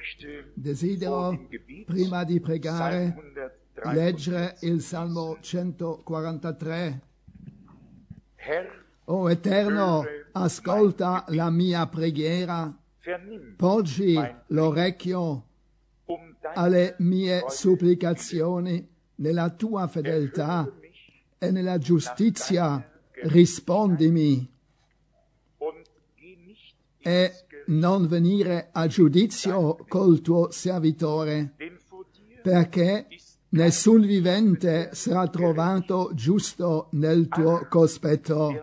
Desidero, prima di pregare, leggere il Salmo 143. O Eterno, ascolta la mia preghiera, porgi l'orecchio alle mie supplicazioni nella tua fedeltà e nella giustizia rispondimi, e non venire a giudizio col tuo servitore, perché nessun vivente sarà trovato giusto nel tuo cospetto.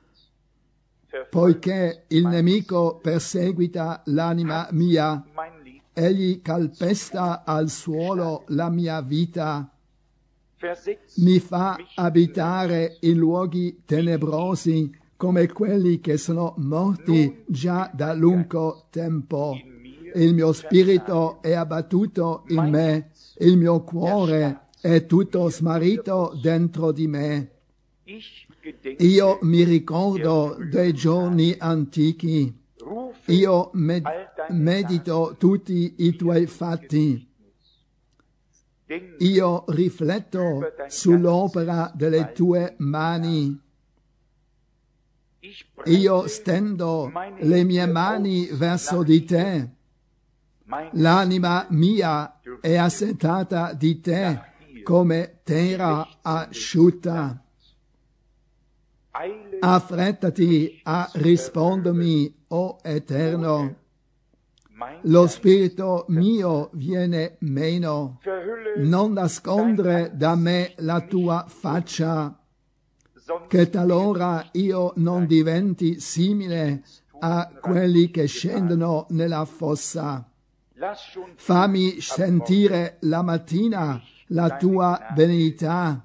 Poiché il nemico perseguita l'anima mia, egli calpesta al suolo la mia vita, mi fa abitare in luoghi tenebrosi come quelli che sono morti già da lungo tempo. Il mio spirito è abbattuto in me, il mio cuore è tutto smarrito dentro di me. Io mi ricordo dei giorni antichi, io medito tutti i tuoi fatti, io rifletto sull'opera delle tue mani. Io stendo le mie mani verso di te. L'anima mia è assetata di te come terra asciutta. Affrettati a rispondermi, o Eterno. Lo spirito mio viene meno. Non nascondere da me la tua faccia, che talora io non diventi simile a quelli che scendono nella fossa. Fammi sentire la mattina la tua benignità,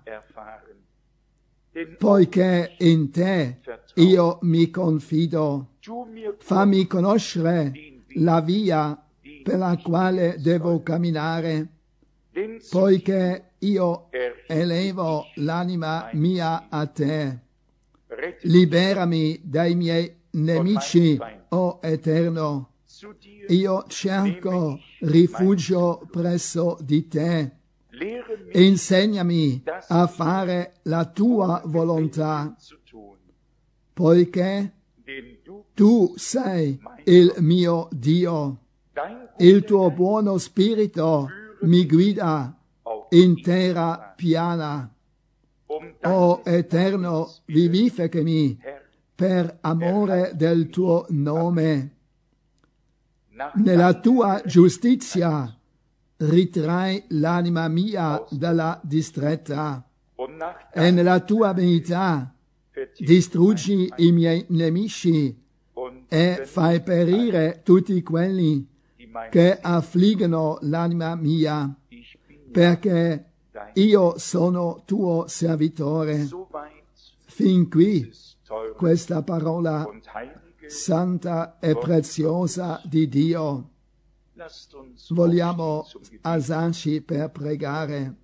poiché in te io mi confido. Fammi conoscere la via per la quale devo camminare, poiché io elevo l'anima mia a te. Liberami dai miei nemici, o Eterno. Io cerco rifugio presso di te. Insegnami a fare la tua volontà, poiché tu sei il mio Dio. Il tuo buono spirito mi guida in terra piana. O Eterno, vivificami per amore del tuo nome. Nella tua giustizia ritrai l'anima mia dalla distretta, e nella tua benignità distruggi i miei nemici e fai perire tutti quelli che affliggono l'anima mia, perché io sono tuo servitore. Fin qui questa parola santa e preziosa di Dio. Vogliamo alzarci per pregare.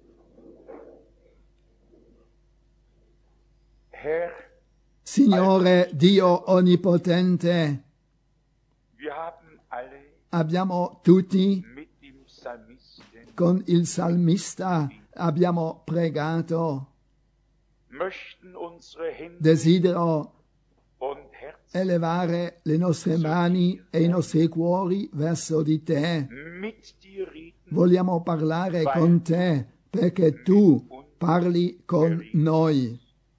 Signore Dio Onnipotente, abbiamo tutti con il salmista abbiamo pregato. Desidero elevare le nostre mani e i nostri cuori verso di te. Vogliamo parlare con te perché tu parli con noi.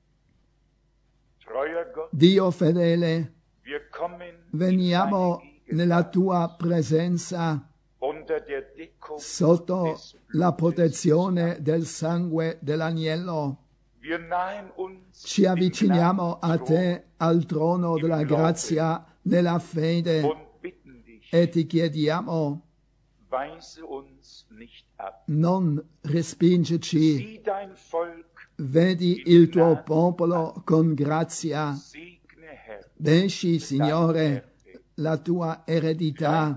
Dio fedele, veniamo nella tua presenza sotto la protezione del sangue dell'agnello. Ci avviciniamo a te al trono della grazia nella fede e ti chiediamo, non respingerci. Vedi il tuo popolo con grazia. Benci, Signore, la tua eredità.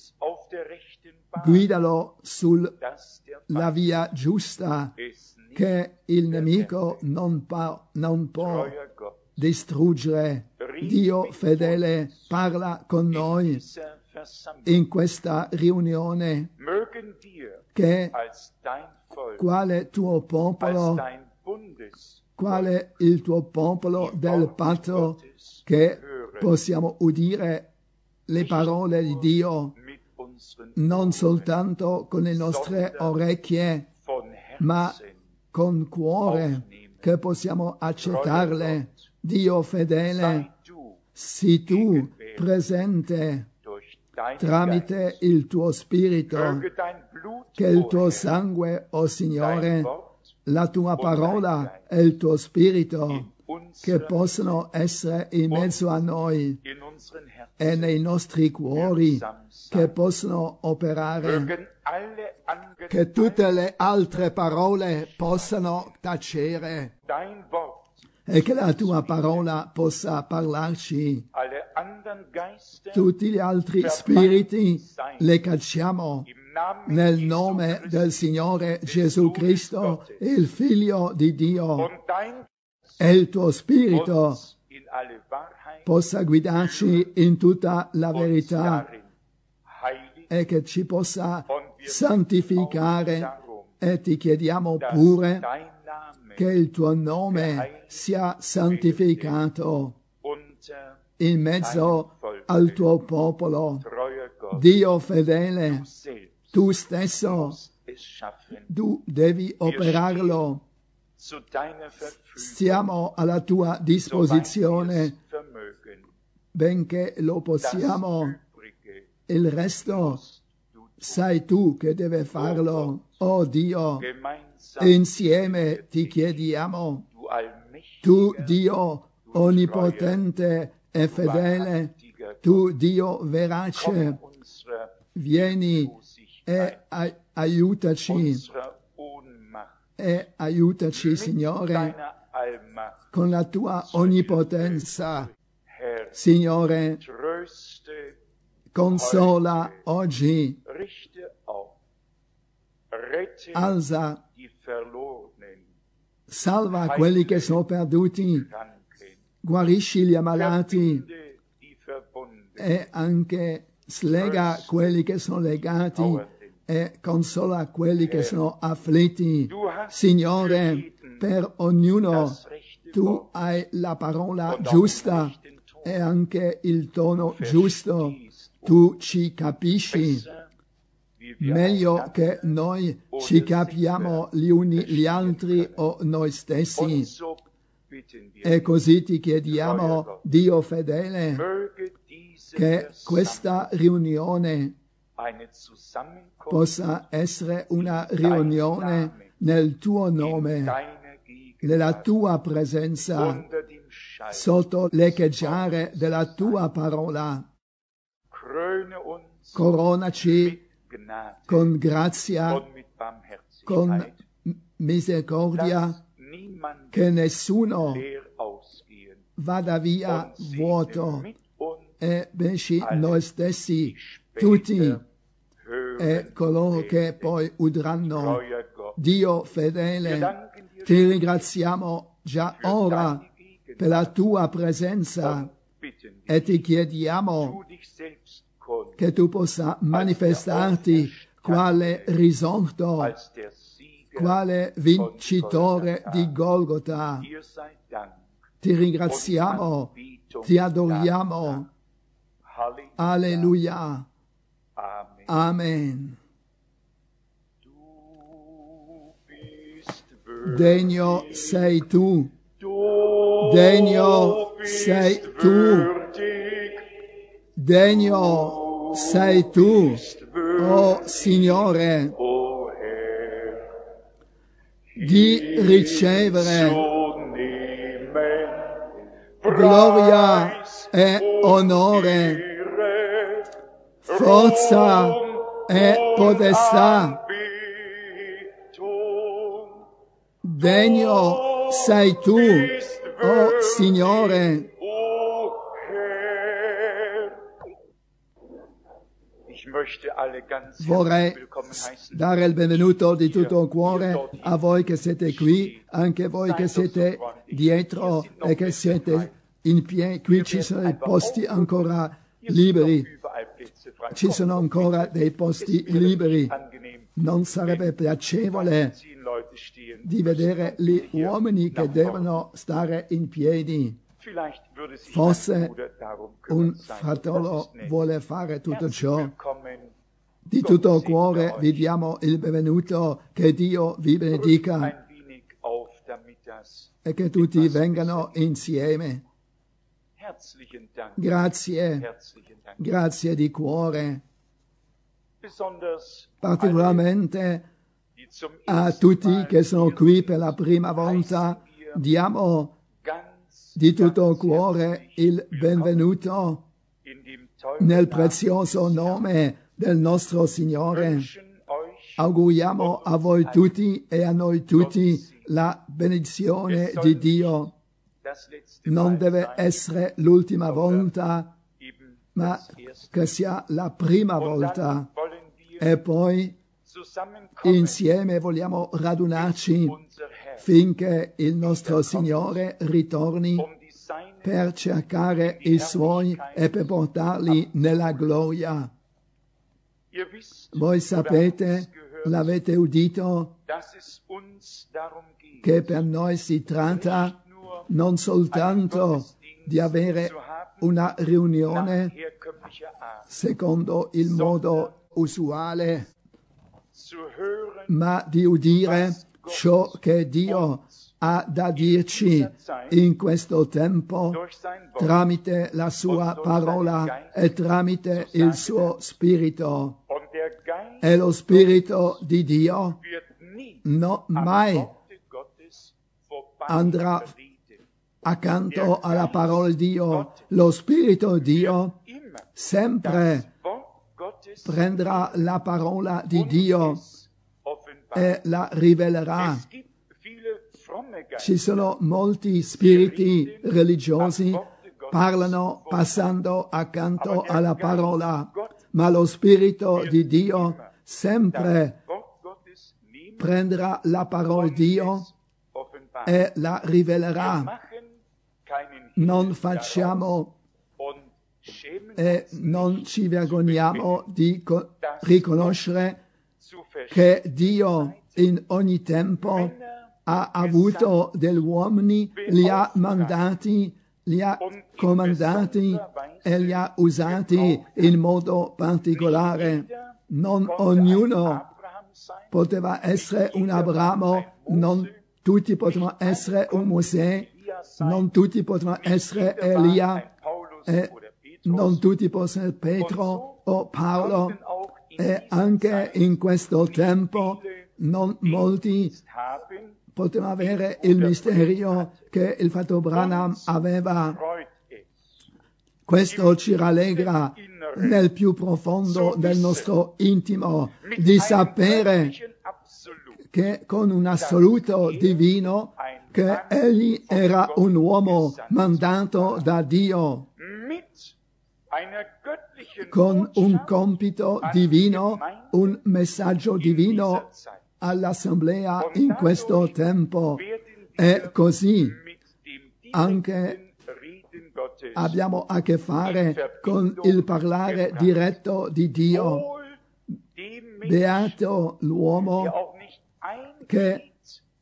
Guidalo sulla via giusta, che il nemico non può distruggere. Dio fedele, parla con noi in questa riunione, che quale tuo popolo, quale il tuo popolo del patto, che possiamo udire le parole di Dio non soltanto con le nostre orecchie, ma con cuore, che possiamo accettarle. Dio fedele, sii tu presente tramite il tuo spirito, che il tuo sangue, o Signore, la tua parola e il tuo spirito, che possono essere in mezzo a noi e nei nostri cuori, che possono operare, che tutte le altre parole possano tacere e che la tua parola possa parlarci. Tutti gli altri spiriti le cacciamo nel nome del Signore Gesù Cristo, il Figlio di Dio, e il tuo spirito possa guidarci in tutta la verità e che ci possa santificare, e ti chiediamo pure che il tuo nome sia santificato in mezzo al tuo popolo. Dio fedele, tu stesso, tu devi operarlo. Siamo alla tua disposizione, benché lo possiamo. Il resto sai tu che deve farlo, oh Dio. Insieme ti chiediamo, tu Dio onnipotente e fedele, tu Dio verace, vieni e aiutaci, Signore, con la tua onnipotenza. Signore, consola oggi, alza, salva quelli che sono perduti, guarisci gli ammalati e anche slega quelli che sono legati e consola quelli che sono afflitti. Signore, per ognuno tu hai la parola giusta e anche il tono giusto. Tu ci capisci meglio che noi ci capiamo gli uni gli altri o noi stessi. E così ti chiediamo, Dio fedele, che questa riunione possa essere una riunione nel tuo nome, nella tua presenza, sotto l'echeggiare della tua parola. Coronaci con grazia, con misericordia, che nessuno vada via vuoto, e bensì noi stessi, tutti, e coloro che poi udranno. Dio fedele, ti ringraziamo già ora per la tua presenza e ti chiediamo che tu possa manifestarti quale risorto, quale vincitore di Golgota. Ti ringraziamo, ti adoriamo. Alleluia. Amen. Degno sei tu, degno sei tu, degno sei tu, oh Signore, di ricevere gloria e onore, forza e potestà. Degno sei tu, oh Signore. Vorrei dare il benvenuto di tutto cuore a voi che siete qui, anche voi che siete dietro e che siete in piedi. Qui ci sono i posti ancora liberi. ci sono ancora dei posti liberi. Non sarebbe piacevole di vedere gli uomini che devono stare in piedi. Forse un fratello vuole fare tutto ciò. Di tutto cuore vi diamo il benvenuto, che Dio vi benedica e che tutti vengano insieme. Grazie, grazie di cuore, particolarmente a tutti che sono qui per la prima volta. Diamo di tutto cuore il benvenuto nel prezioso nome del nostro Signore. Auguriamo a voi tutti e a noi tutti la benedizione di Dio. Non deve essere l'ultima volta, ma che sia la prima volta. E poi insieme vogliamo radunarci finché il nostro Signore ritorni per cercare i Suoi e per portarli nella gloria. Voi sapete, l'avete udito, che per noi si tratta non soltanto di avere una riunione secondo il modo usuale, ma di udire ciò che Dio ha da dirci in questo tempo tramite la sua parola e tramite il suo Spirito. E lo Spirito di Dio mai andrà accanto alla parola di Dio. Lo Spirito di Dio sempre prenderà la parola di Dio e la rivelerà. Ci sono molti spiriti religiosi, parlano passando accanto alla parola, ma lo Spirito di Dio sempre prenderà la parola di Dio e la rivelerà. Non facciamo e non ci vergogniamo di riconoscere che Dio in ogni tempo ha avuto degli uomini, li ha mandati, li ha comandati e li ha usati in modo particolare. Non ognuno poteva essere un Abramo, non tutti potevano essere un Mosè, non tutti potevano essere Elia, e non tutti possono essere Pietro o Paolo, e anche in questo tempo non molti potevano avere il mistero che il fratello Branham aveva. Questo ci rallegra nel più profondo del nostro intimo di sapere che con un assoluto divino che egli era un uomo mandato da Dio con un compito divino, un messaggio divino all'assemblea in questo tempo. E così anche abbiamo a che fare con il parlare diretto di Dio. Beato l'uomo che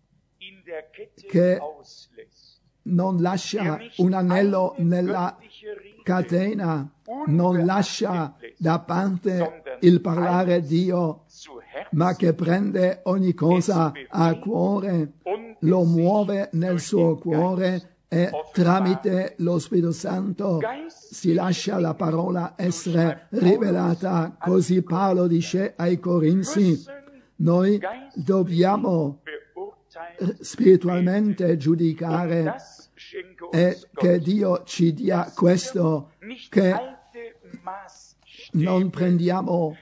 non lascia un anello nella catena, non lascia da parte il parlare Dio, ma che prende ogni cosa a cuore, lo muove nel suo cuore e tramite lo Spirito Santo si lascia la parola essere rivelata. Così Paolo dice ai Corinzi: noi dobbiamo spiritualmente giudicare, e che Dio ci dia questo, che non prendiamo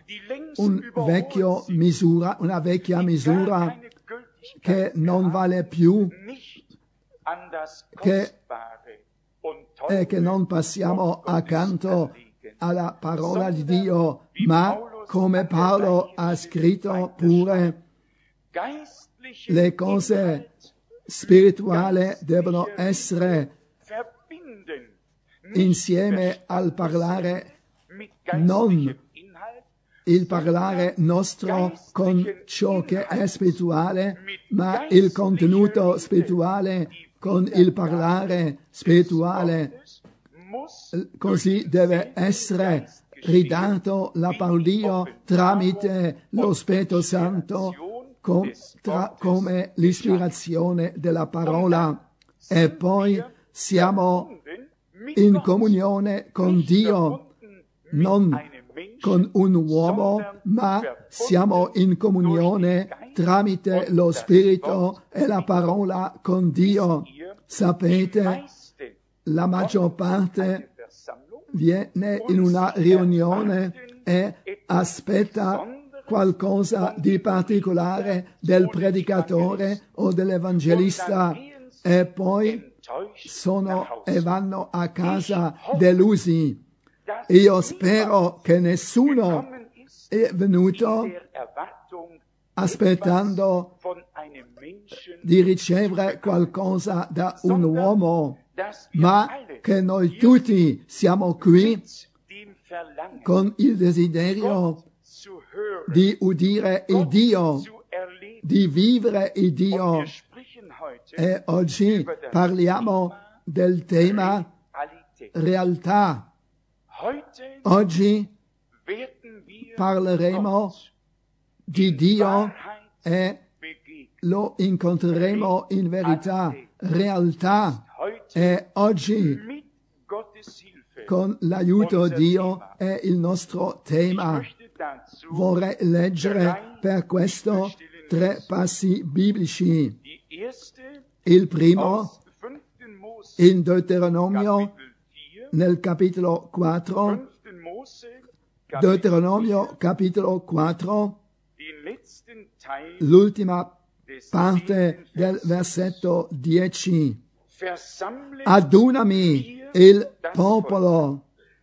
una vecchia misura che non vale più, e che non passiamo accanto alla parola di Dio, ma come Paolo ha scritto pure, le cose spirituali devono essere insieme al parlare non il parlare nostro con ciò che è spirituale, ma il contenuto spirituale con il parlare spirituale. Così deve essere ridato la parola di Dio tramite lo Spirito Santo come l'ispirazione della parola. E poi siamo in comunione con Dio, non con un uomo, ma siamo in comunione tramite lo Spirito e la parola con Dio. Sapete, la maggior parte viene in una riunione e aspetta qualcosa di particolare del predicatore o dell'evangelista e poi vanno a casa delusi. Io spero che nessuno è venuto aspettando di ricevere qualcosa da un uomo, ma che noi tutti siamo qui con il desiderio di udire il Dio, di vivere il Dio. E oggi parliamo del tema realtà. Oggi parleremo di Dio e lo incontreremo in verità, realtà. E oggi, con l'aiuto di Dio, è il nostro tema. Vorrei leggere per questo 3 passi biblici. Il primo, in Deuteronomio, nel capitolo 4, Deuteronomio capitolo 4, l'ultima parte del versetto 10. Adunami il popolo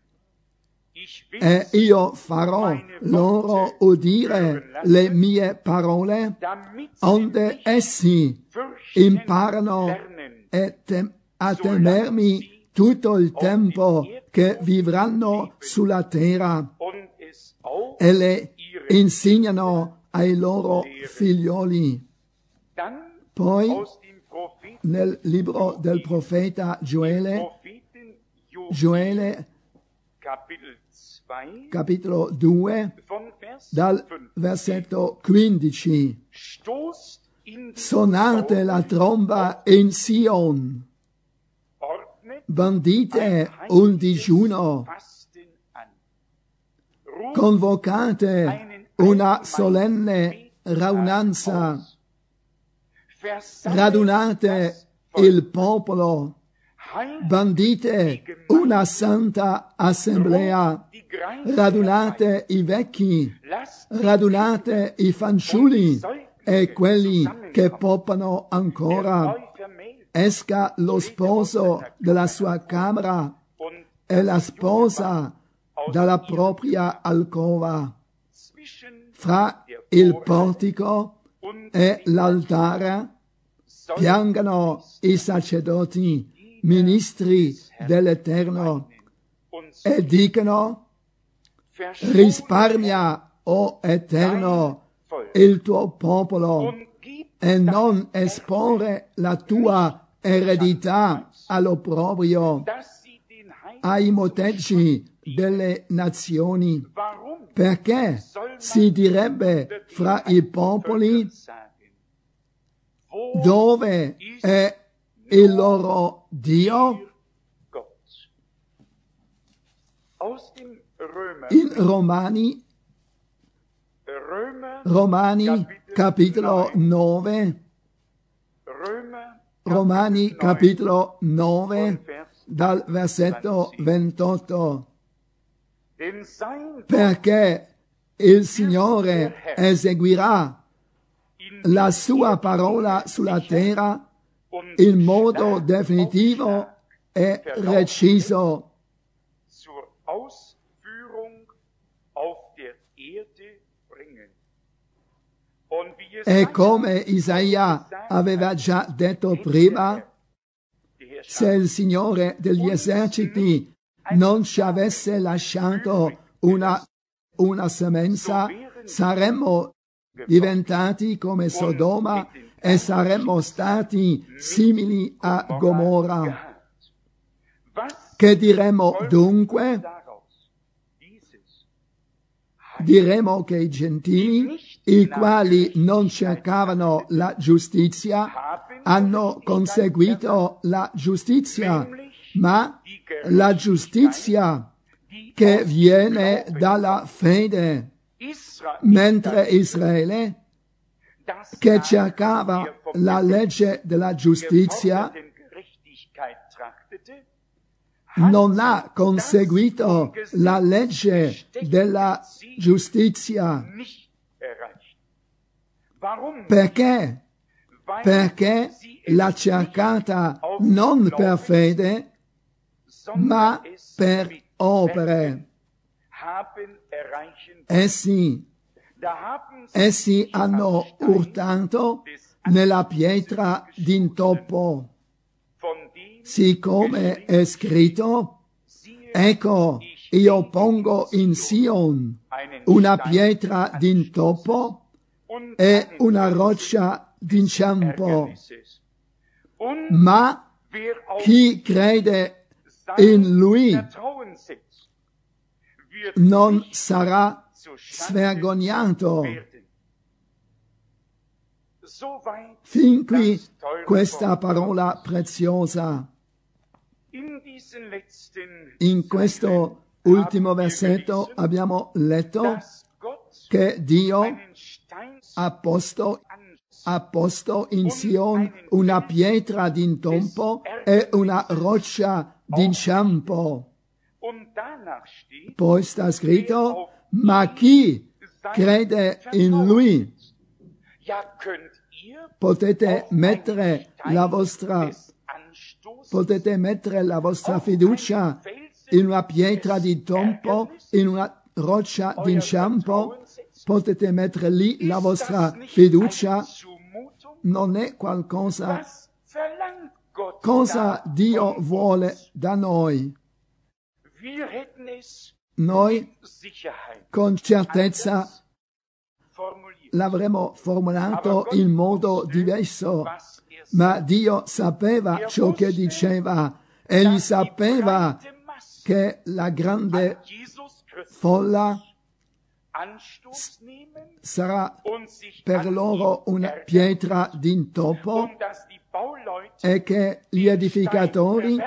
e io farò loro udire le mie parole, onde essi imparano a temermi tutto il tempo che vivranno sulla terra e le insegnano ai loro figlioli. Poi nel libro del profeta Gioele, capitolo 2, dal versetto 15. Suonate la tromba in Sion, bandite un digiuno, convocate una solenne raunanza, radunate il popolo, bandite una santa assemblea, radunate i vecchi, radunate i fanciulli e quelli che poppano ancora. Esca lo sposo dalla sua camera e la sposa dalla propria alcova. Fra il portico e l'altare piangano i sacerdoti, ministri dell'Eterno, e dicono: risparmia, o Eterno, il tuo popolo, e non esporre la tua eredità all'opprobrio, ai moteggi delle nazioni, perché si direbbe fra i popoli: dove è il loro Dio? In Romani capitolo 9, Romani capitolo 9 dal versetto 28. Perché il Signore eseguirà la sua parola sulla terra in modo definitivo e preciso. E come Isaia aveva già detto prima, se il Signore degli eserciti non ci avesse lasciato una semenza, saremmo diventati come Sodoma e saremmo stati simili a Gomorra. Che diremmo dunque? Diremo che i gentili, i quali non cercavano la giustizia, hanno conseguito la giustizia, ma la giustizia che viene dalla fede, mentre Israele, che cercava la legge della giustizia, non ha conseguito la legge della giustizia. Perché? Perché l'ha cercata non per fede, ma per opere. Essi hanno urtato nella pietra d'intoppo, siccome è scritto: ecco, io pongo in Sion una pietra d'intoppo e una roccia d'inciampo, ma chi crede in Lui non sarà svergognato. Fin qui questa parola preziosa. In questo ultimo versetto abbiamo letto che Dio ha posto in Sion una pietra d'intoppo e una roccia d'inciampo. Poi sta scritto: ma chi crede in Lui? Potete mettere la vostra fiducia in una pietra d'intoppo, in una roccia d'inciampo? Potete mettere lì la vostra fiducia? Non è qualcosa. Cosa Dio vuole da noi? Noi con certezza l'avremmo formulato in modo diverso, ma Dio sapeva ciò che diceva. Egli sapeva che la grande folla sarà per loro una pietra d'intoppo e che gli edificatori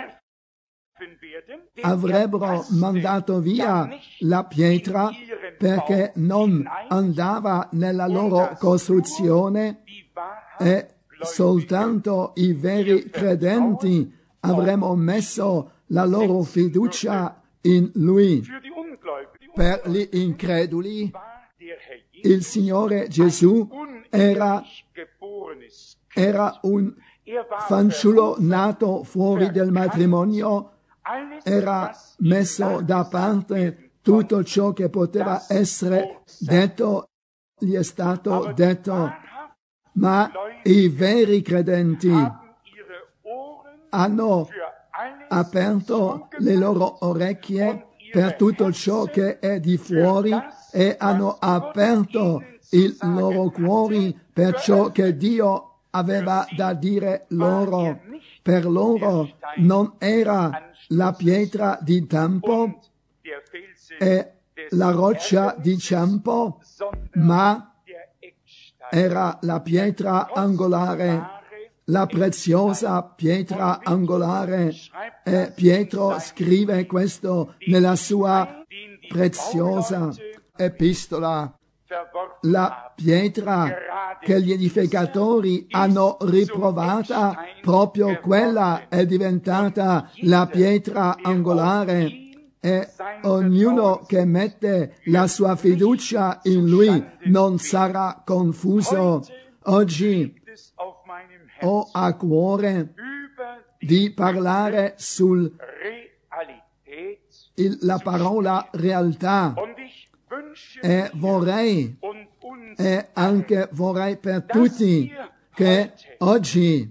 avrebbero mandato via la pietra perché non andava nella loro costruzione e soltanto i veri credenti avremmo messo la loro fiducia in Lui. Per gli increduli il Signore Gesù era un fanciullo nato fuori del matrimonio, era messo da parte, tutto ciò che poteva essere detto gli è stato detto, ma i veri credenti hanno aperto le loro orecchie per tutto ciò che è di fuori e hanno aperto i loro cuori per ciò che Dio aveva da dire loro. Per loro non era la pietra d'inciampo e la roccia d'inciampo, ma era la pietra angolare, la preziosa pietra angolare. E Pietro scrive questo nella sua preziosa epistola. La pietra che gli edificatori hanno riprovata, proprio quella è diventata la pietra angolare, e ognuno che mette la sua fiducia in Lui non sarà confuso. Oggi ho a cuore di parlare la parola realtà e vorrei per tutti che oggi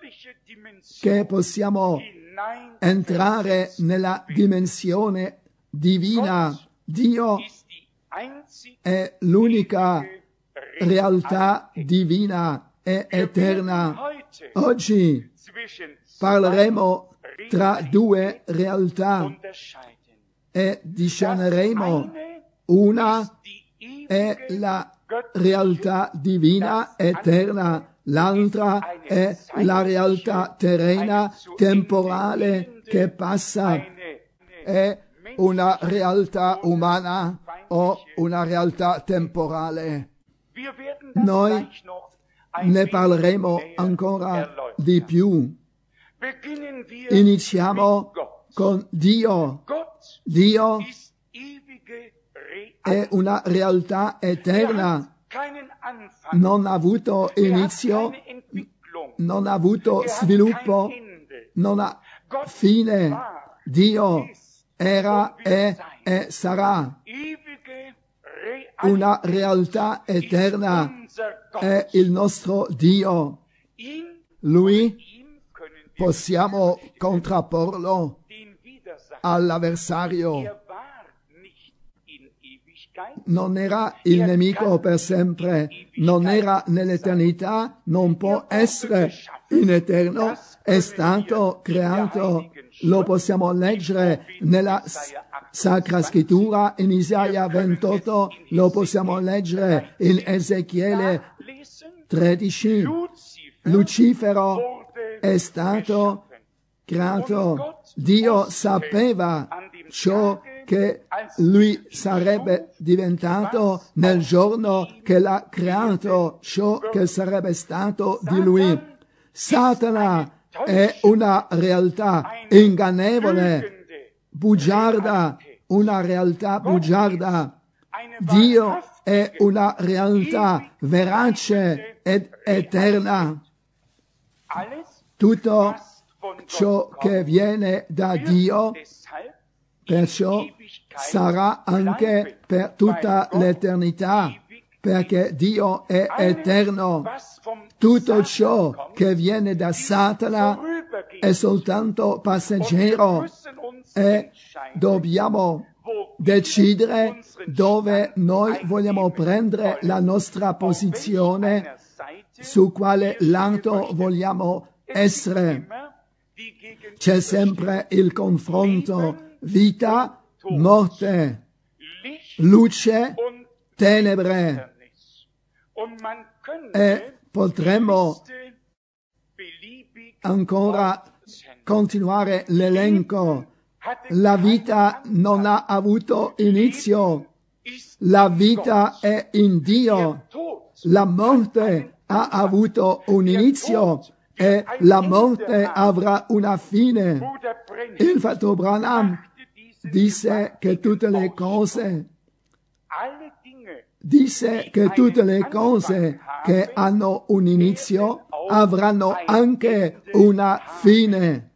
che possiamo entrare nella dimensione divina. Dio è l'unica realtà divina e eterna. Oggi parleremo tra due realtà e discerneremo. Una è la realtà divina eterna, l'altra è la realtà terrena, temporale, che passa. È una realtà umana o una realtà temporale. Noi ne parleremo ancora di più. Iniziamo con Dio. Dio è una realtà eterna. Non ha avuto inizio, non ha avuto sviluppo, non ha fine. Dio era, è e sarà. Una realtà eterna è il nostro Dio. Lui possiamo contrapporlo all'avversario. Non era il nemico per sempre, non era nell'eternità, non può essere in eterno, è stato creato. Lo possiamo leggere nella Sacra Scrittura, in Isaia 28, lo possiamo leggere in Ezechiele 13. Lucifero è stato creato. Dio sapeva ciò che lui sarebbe diventato nel giorno che l'ha creato, ciò che sarebbe stato di lui. Satana è una realtà ingannevole, bugiarda, una realtà bugiarda. Dio è una realtà verace ed eterna. Tutto ciò che viene da Dio, perciò sarà anche per tutta l'eternità, perché Dio è eterno. Tutto ciò che viene da Satana è soltanto passeggero e dobbiamo decidere dove noi vogliamo prendere la nostra posizione, su quale lato vogliamo essere. C'è sempre il confronto, vita, morte, luce, tenebre, e potremmo ancora continuare l'elenco. La vita non ha avuto inizio, la vita è in Dio, la morte ha avuto un inizio e la morte avrà una fine. Il fratello Branham disse che tutte le cose che hanno un inizio avranno anche una fine.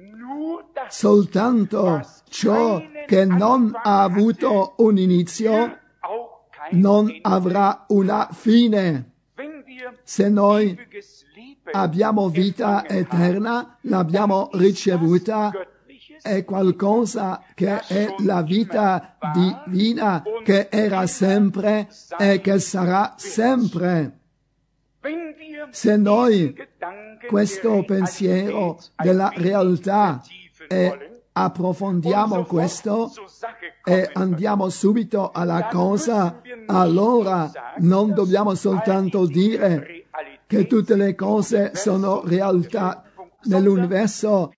Soltanto ciò che non ha avuto un inizio non avrà una fine. Se noi abbiamo vita eterna, l'abbiamo ricevuta, è qualcosa che è la vita divina, che era sempre e che sarà sempre. Se noi questo pensiero della realtà e approfondiamo questo e andiamo subito alla cosa, allora non dobbiamo soltanto dire che tutte le cose sono realtà nell'universo,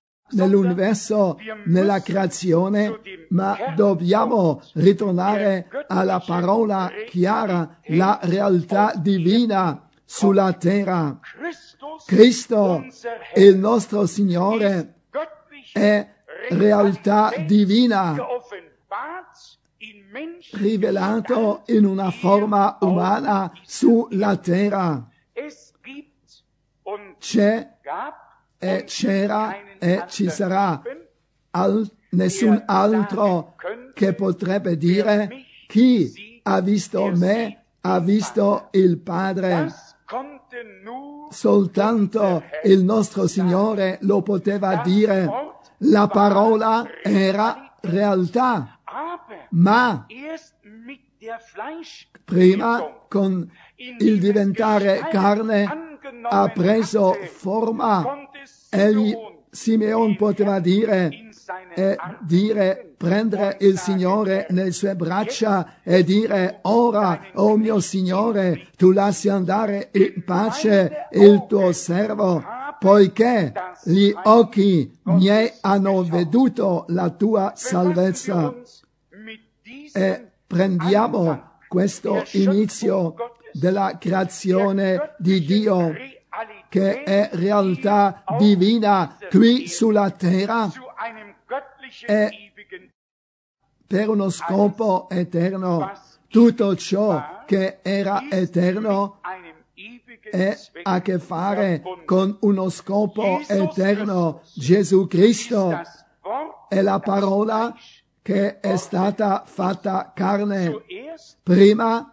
nella creazione, ma dobbiamo ritornare alla parola chiara, la realtà divina sulla terra. Cristo, il nostro Signore, è realtà divina, rivelato in una forma umana sulla terra. C'è e c'era e ci sarà. Nessun altro che potrebbe dire: chi ha visto me ha visto il Padre. Soltanto il nostro Signore lo poteva dire. La parola era realtà. ma prima con il diventare carne ha preso forma. Simeon poteva dire, prendere il Signore nelle sue braccia e dire: ora, oh mio Signore, tu lasci andare in pace il tuo servo, poiché gli occhi miei hanno veduto la tua salvezza. E prendiamo questo inizio della creazione di Dio, che è realtà divina qui sulla terra, e per uno scopo eterno. Tutto ciò che era eterno ha a che fare con uno scopo eterno. Gesù Cristo è la parola che è stata fatta carne. Prima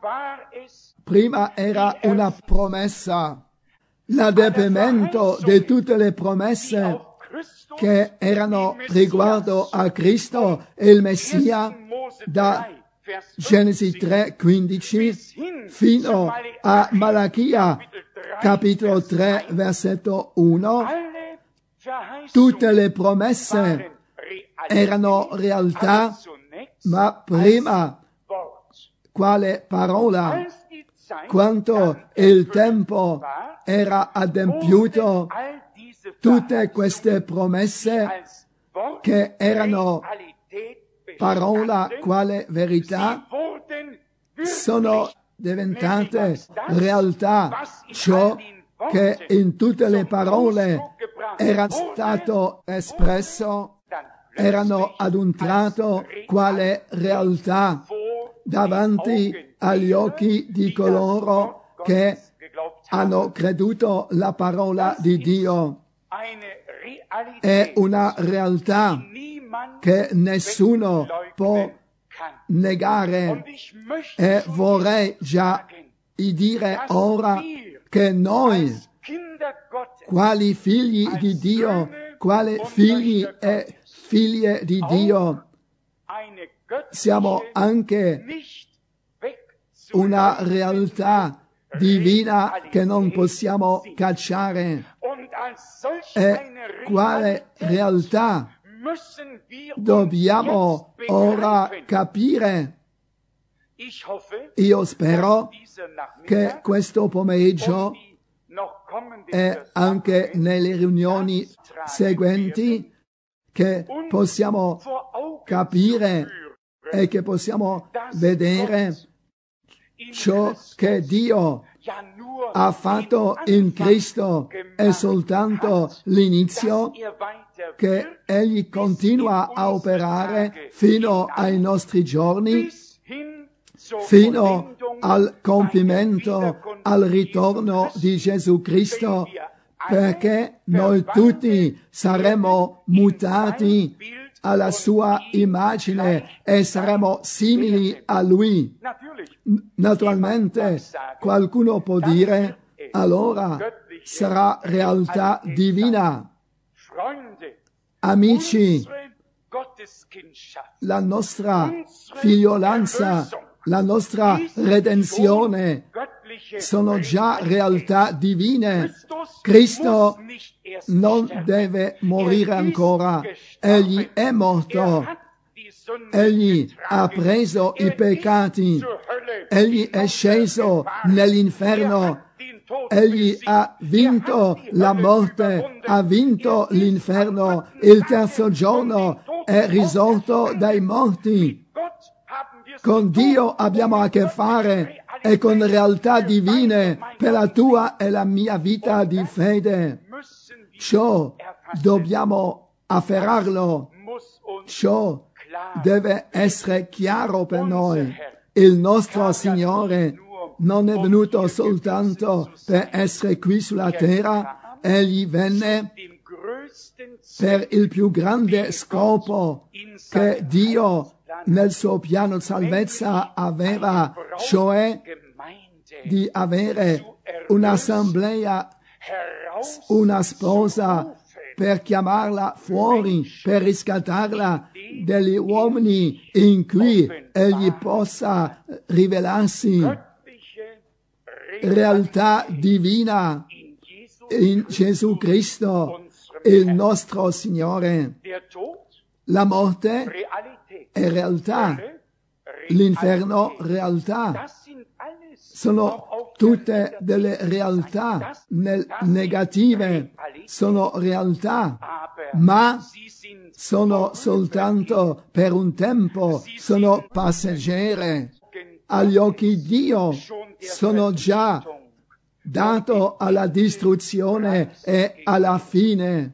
era una promessa, l'adempimento di tutte le promesse che erano riguardo a Cristo e il Messia, da Genesi 3:15 fino a Malachia capitolo 3 versetto 1. Tutte le promesse erano realtà, ma prima quale parola? Quanto il tempo era adempiuto, tutte queste promesse che erano parola quale verità sono diventate realtà. Ciò che in tutte le parole era stato espresso erano ad un tratto quale realtà davanti agli occhi di coloro che hanno creduto la parola di Dio. È una realtà che nessuno può negare, e vorrei già dire ora che noi, quali figli di Dio, quali figli e figlie di Dio, siamo anche una realtà divina che non possiamo cacciare. E quale realtà dobbiamo ora capire? Io spero che questo pomeriggio e anche nelle riunioni seguenti che possiamo capire e che possiamo vedere ciò che Dio ha fatto in Cristo è soltanto l'inizio, che Egli continua a operare fino ai nostri giorni, fino al compimento, al ritorno di Gesù Cristo, perché noi tutti saremo mutati alla sua immagine e saremo simili a Lui. Naturalmente qualcuno può dire: allora sarà realtà divina. Amici, la nostra figliolanza, la nostra redenzione sono già realtà divine. Cristo non deve morire ancora, Egli è morto, Egli ha preso i peccati, Egli è sceso nell'inferno, Egli ha vinto la morte, ha vinto l'inferno, il terzo giorno è risorto dai morti. Con Dio abbiamo a che fare e con realtà divine per la tua e la mia vita di fede. Ciò dobbiamo afferrarlo, ciò deve essere chiaro per noi. Il nostro Signore non è venuto soltanto per essere qui sulla terra, Egli venne per il più grande scopo che Dio nel suo piano di salvezza aveva, cioè di avere un'assemblea, una sposa, per chiamarla fuori, per riscattarla degli uomini in cui egli possa rivelarsi, realtà divina in Gesù Cristo, il nostro Signore. La morte è realtà, l'inferno realtà. Sono tutte delle realtà negative, sono realtà, ma sono soltanto per un tempo, sono passeggere. Agli occhi di Dio sono già dato alla distruzione e alla fine.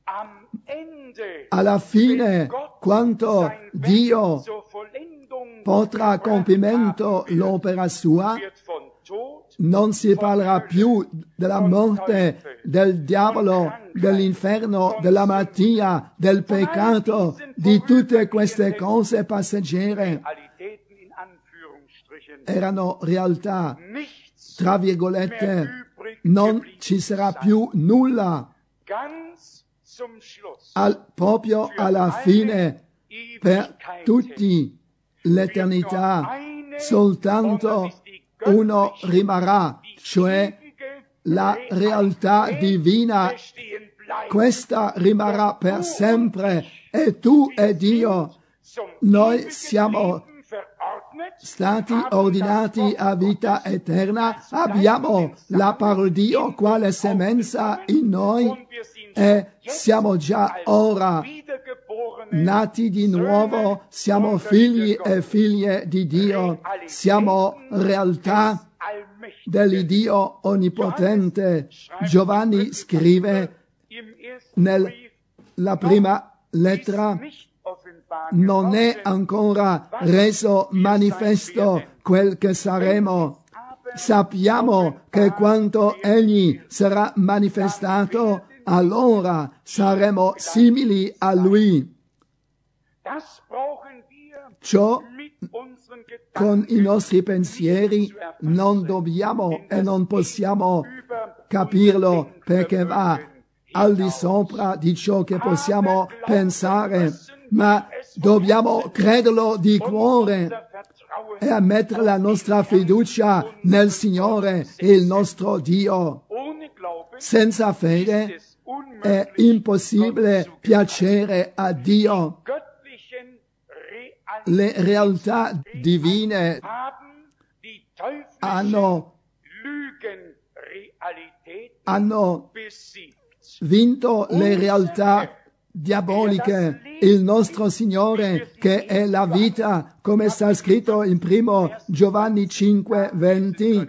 Alla fine, quando Dio potrà a compimento l'opera sua, non si parlerà più della morte, del diavolo, dell'inferno, della malattia, del peccato, di tutte queste cose passeggere. Erano realtà, tra virgolette, non ci sarà più nulla. Proprio alla fine, per tutti l'eternità, soltanto uno rimarrà, cioè la realtà divina. Questa rimarrà per sempre, e tu e Dio. Noi siamo stati ordinati a vita eterna, abbiamo la parola di Dio quale semenza in noi e siamo già ora nati di nuovo, siamo figli e figlie di Dio, siamo realtà dell'Iddio onnipotente. Giovanni scrive nella prima lettera: non è ancora reso manifesto quel che saremo. Sappiamo che quando Egli sarà manifestato, allora saremo simili a Lui. Ciò con i nostri pensieri non dobbiamo e non possiamo capirlo, perché va al di sopra di ciò che possiamo pensare, ma dobbiamo crederlo di cuore e mettere la nostra fiducia nel Signore, il nostro Dio. Senza fede è impossibile piacere a Dio. Le realtà divine hanno vinto le realtà diaboliche. Il nostro Signore, che è la vita, come sta scritto in 1 Giovanni 5:20.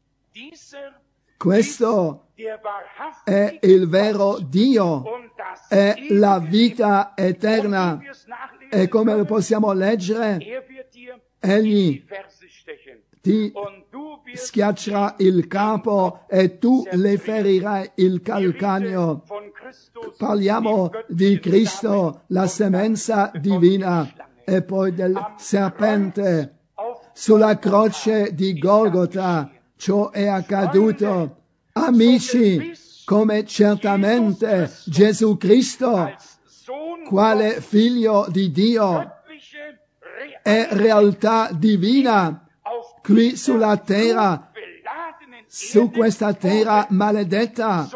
Questo è il vero Dio, è la vita eterna. E come lo possiamo leggere, Egli ti schiaccerà il capo e tu le ferirai il calcagno. Parliamo di Cristo, la semenza divina, e poi del serpente. Sulla croce di Golgota ciò è accaduto. Amici, come certamente Gesù Cristo, quale figlio di Dio, è realtà divina qui sulla terra, su questa terra maledetta.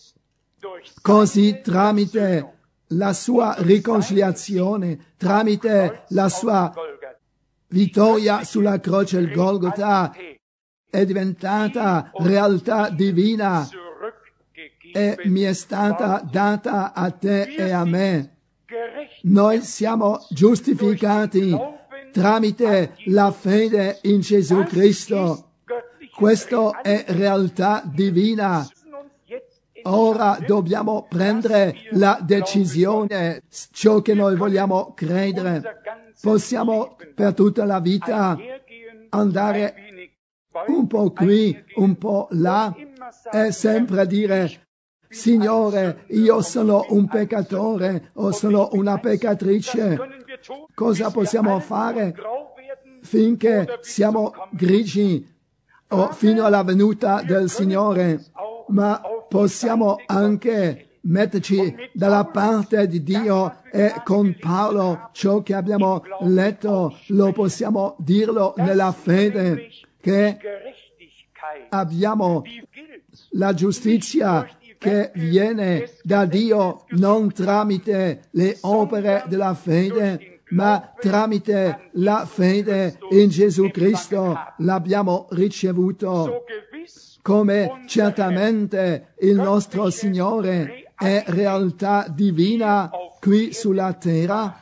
Così tramite la sua riconciliazione, tramite la sua vittoria sulla croce del Golgota, è diventata realtà divina e mi è stata data a te e a me. Noi siamo giustificati tramite la fede in Gesù Cristo. Questo è realtà divina. Ora dobbiamo prendere la decisione, ciò che noi vogliamo credere. Possiamo per tutta la vita andare un po' qui, un po' là e sempre dire: Signore, io sono un peccatore o sono una peccatrice. Cosa possiamo fare finché siamo grigi o fino alla venuta del Signore? Ma possiamo anche metterci dalla parte di Dio, e con Paolo ciò che abbiamo letto lo possiamo dirlo nella fede, che abbiamo la giustizia che viene da Dio non tramite le opere della fede, ma tramite la fede in Gesù Cristo l'abbiamo ricevuto. Come certamente il nostro Signore è realtà divina qui sulla terra,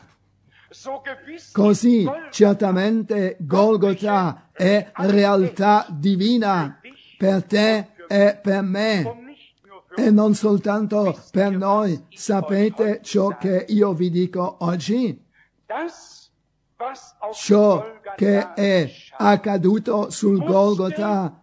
così certamente Golgota è realtà divina per te e per me, e non soltanto per noi. Sapete ciò che io vi dico oggi? Ciò che è accaduto sul Golgota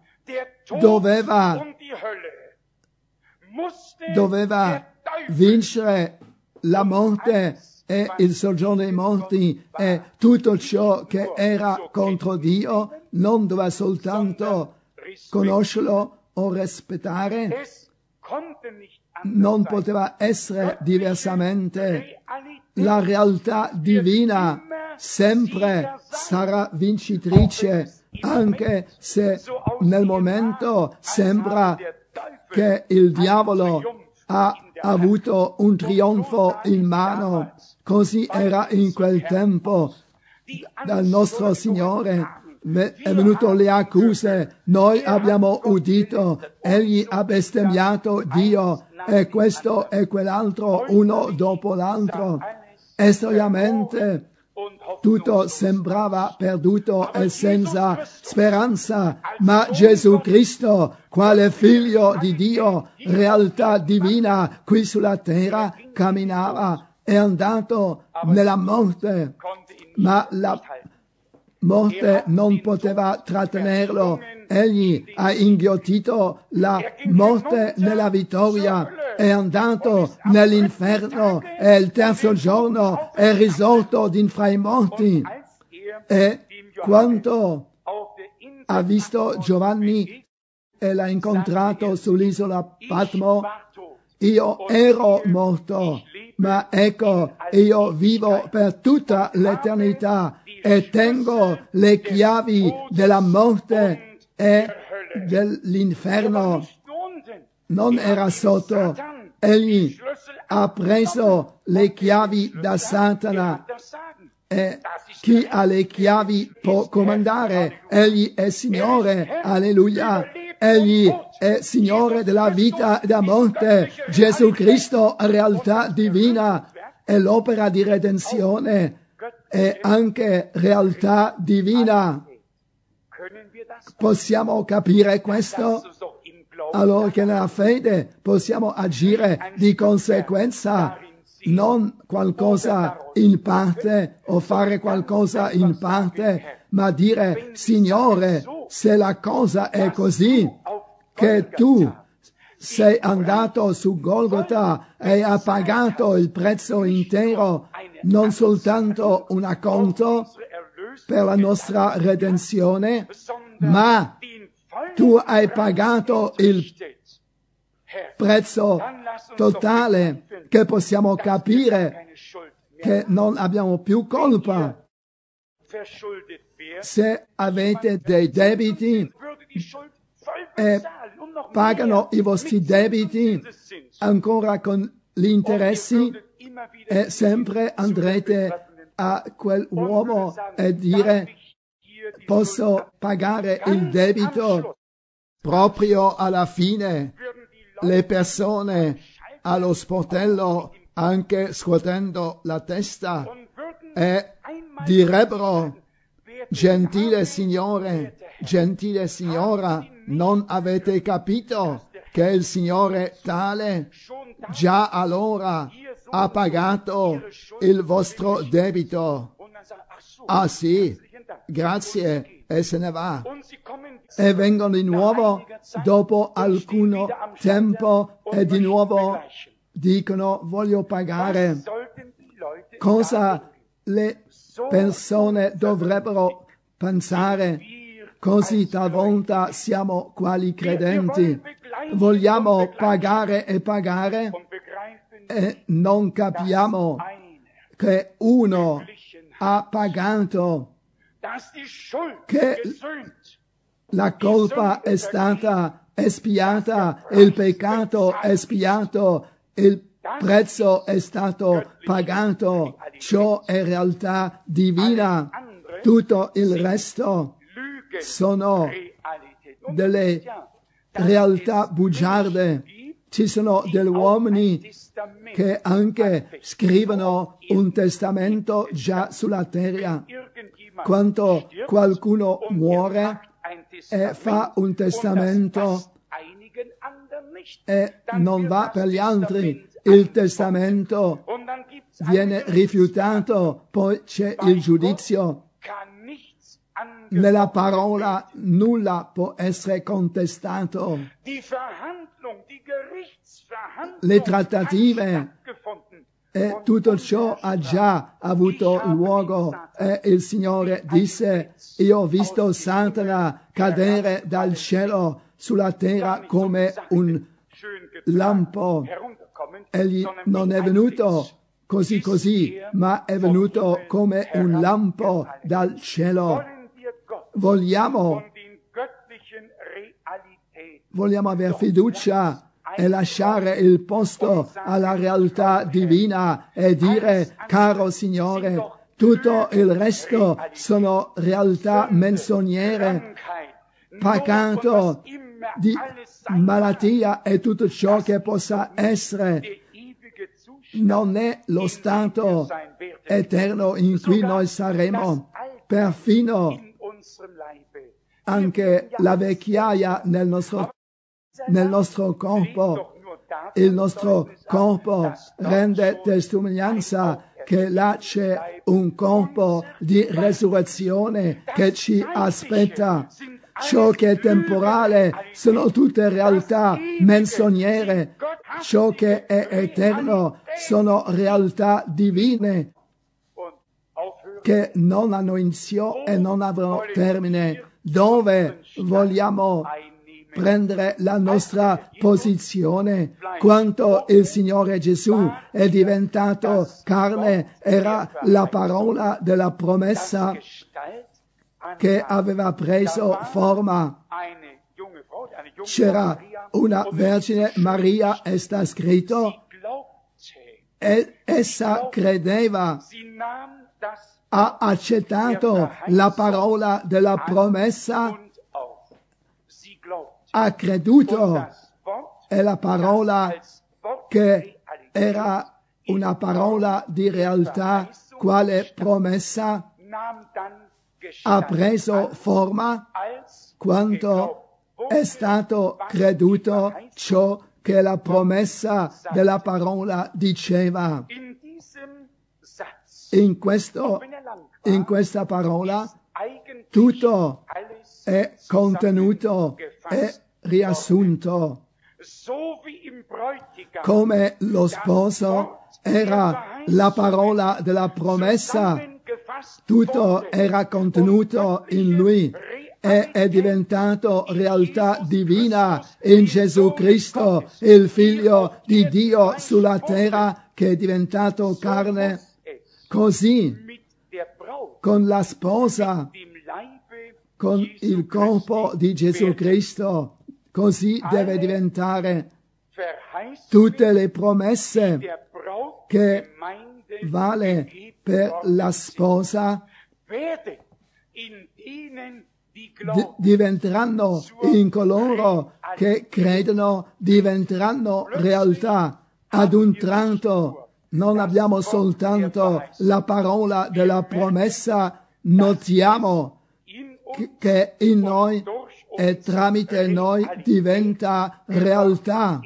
doveva vincere la morte e il soggiorno dei morti, e tutto ciò che era contro Dio non doveva soltanto conoscerlo o rispettare, non poteva essere diversamente. La realtà divina sempre sarà vincitrice, anche se nel momento sembra che il diavolo ha avuto un trionfo in mano. Così era in quel tempo. Dal nostro Signore è venuto le accuse, noi abbiamo udito, egli ha bestemmiato Dio, e questo e quell'altro uno dopo l'altro. Estremamente tutto sembrava perduto e senza speranza, ma Gesù Cristo, quale figlio di Dio, realtà divina qui sulla terra, camminava, è andato nella morte, ma la morte non poteva trattenerlo. Egli ha inghiottito la morte nella vittoria, è andato nell'inferno, e il terzo giorno è risorto din fra i morti. E quando ha visto Giovanni e l'ha incontrato sull'isola Patmo, io ero morto, ma ecco, io vivo per tutta l'eternità e tengo le chiavi della morte e dell'inferno. Non era sotto, egli ha preso le chiavi da Satana, e chi ha le chiavi può comandare. Egli è Signore, alleluia. Egli è Signore della vita e della morte. Gesù Cristo, realtà divina, e l'opera di redenzione è anche realtà divina. Possiamo capire questo? Allora che nella fede possiamo agire di conseguenza, non qualcosa in parte o fare qualcosa in parte, ma dire: Signore, se la cosa è così, che tu sei andato su Golgota e hai pagato il prezzo intero, non soltanto un acconto per la nostra redenzione, ma tu hai pagato il prezzo totale, che possiamo capire che non abbiamo più colpa. Se avete dei debiti e pagano i vostri debiti ancora con gli interessi, e sempre andrete a quell'uomo e dire: posso pagare il debito? Proprio alla fine le persone allo sportello, anche scuotendo la testa, e direbbero: gentile Signore, gentile Signora, non avete capito che il Signore tale già allora ha pagato il vostro debito? Ah sì, grazie, e se ne va. E vengono di nuovo dopo alcun tempo e di nuovo dicono: voglio pagare. Cosa le persone dovrebbero pensare? Così talvolta siamo quali credenti. Vogliamo pagare e pagare e non capiamo che uno ha pagato, che la colpa è stata espiata, il peccato è espiato, il prezzo è stato pagato. Ciò è realtà divina. Tutto il resto sono delle realtà bugiarde. Ci sono degli uomini che anche scrivono un testamento già sulla terra. Quando qualcuno muore e fa un testamento e non va per gli altri, il testamento viene rifiutato, poi c'è il giudizio. Nella parola nulla può essere contestato. Le trattative e tutto ciò ha già avuto luogo e il Signore disse: io ho visto Satana cadere dal cielo sulla terra come un lampo. Egli non è venuto così, ma è venuto come un lampo dal cielo. Vogliamo avere fiducia e lasciare il posto alla realtà divina e dire: caro Signore, tutto il resto sono realtà menzognere, peccato, di malattia e tutto ciò che possa essere. Non è lo stato eterno in cui noi saremo. Perfino anche la vecchiaia nel nostro corpo. Il nostro corpo rende testimonianza che là c'è un corpo di resurrezione che ci aspetta. Ciò che è temporale sono tutte realtà menzognere. Ciò che è eterno sono realtà divine che non hanno inizio e non avranno termine. Dove vogliamo prendere la nostra posizione? Quando il Signore Gesù è diventato carne, era la parola della promessa che aveva preso forma. C'era una Vergine Maria, e sta scritto, e essa credeva, ha accettato la parola della promessa, ha creduto, e la parola che era una parola di realtà, quale promessa, ha preso forma quando è stato creduto ciò che la promessa della parola diceva. In questa parola tutto è contenuto e riassunto. Come lo sposo era la parola della promessa, tutto era contenuto in lui e è diventato realtà divina in Gesù Cristo, il Figlio di Dio sulla terra, che è diventato carne. Così con la sposa, con il corpo di Gesù Cristo, così deve diventare. Tutte le promesse che vale per la sposa diventeranno in coloro che credono, diventeranno realtà. Ad un tratto non abbiamo soltanto la parola della promessa, notiamo che in noi e tramite noi diventa realtà.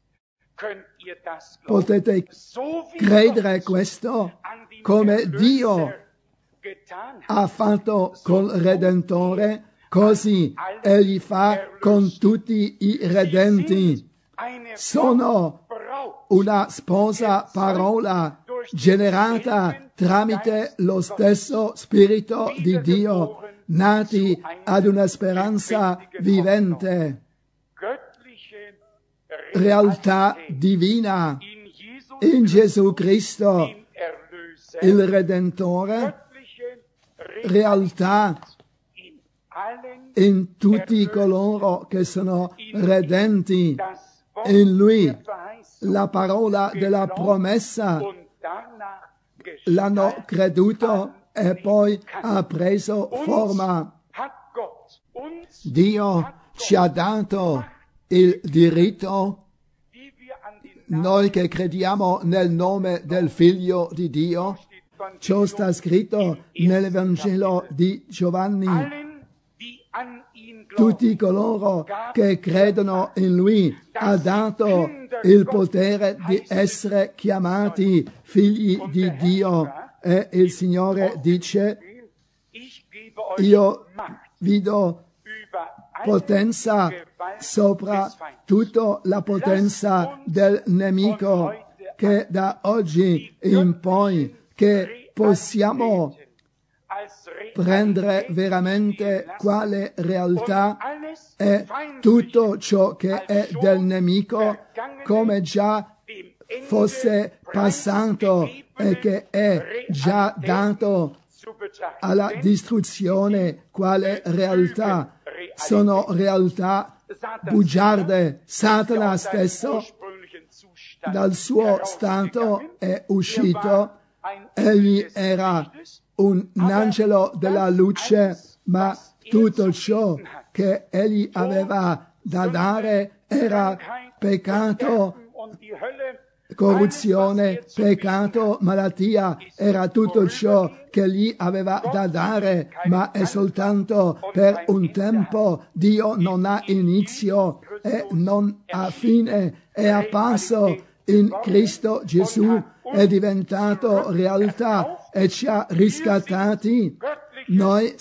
Potete credere questo? Come Dio ha fatto col Redentore, così Egli fa con tutti i redenti. Sono una sposa parola generata tramite lo stesso Spirito di Dio, nati ad una speranza vivente. Realtà divina in Gesù Cristo, il Redentore, realtà in tutti coloro che sono redenti in Lui. La parola della promessa l'hanno creduto e poi ha preso forma. Dio ci ha dato il diritto, noi che crediamo nel nome del Figlio di Dio. Ciò sta scritto nell'Evangelo di Giovanni. Tutti coloro che credono in Lui ha dato il potere di essere chiamati figli di Dio. E il Signore dice: io vi do potenza sopra tutta la potenza del nemico, che da oggi in poi che possiamo prendere veramente quale realtà è tutto ciò che è del nemico, come già fosse passato e che è già dato alla distruzione, quale realtà sono realtà bugiarde. Satana stesso dal suo stato è uscito, egli era un angelo della luce, ma tutto ciò che egli aveva da dare era peccato, corruzione, peccato, malattia, era tutto ciò che egli aveva da dare, ma è soltanto per un tempo. Dio non ha inizio e non ha fine, è apparso in Cristo Gesù, è diventato realtà e ci ha riscattati. Noi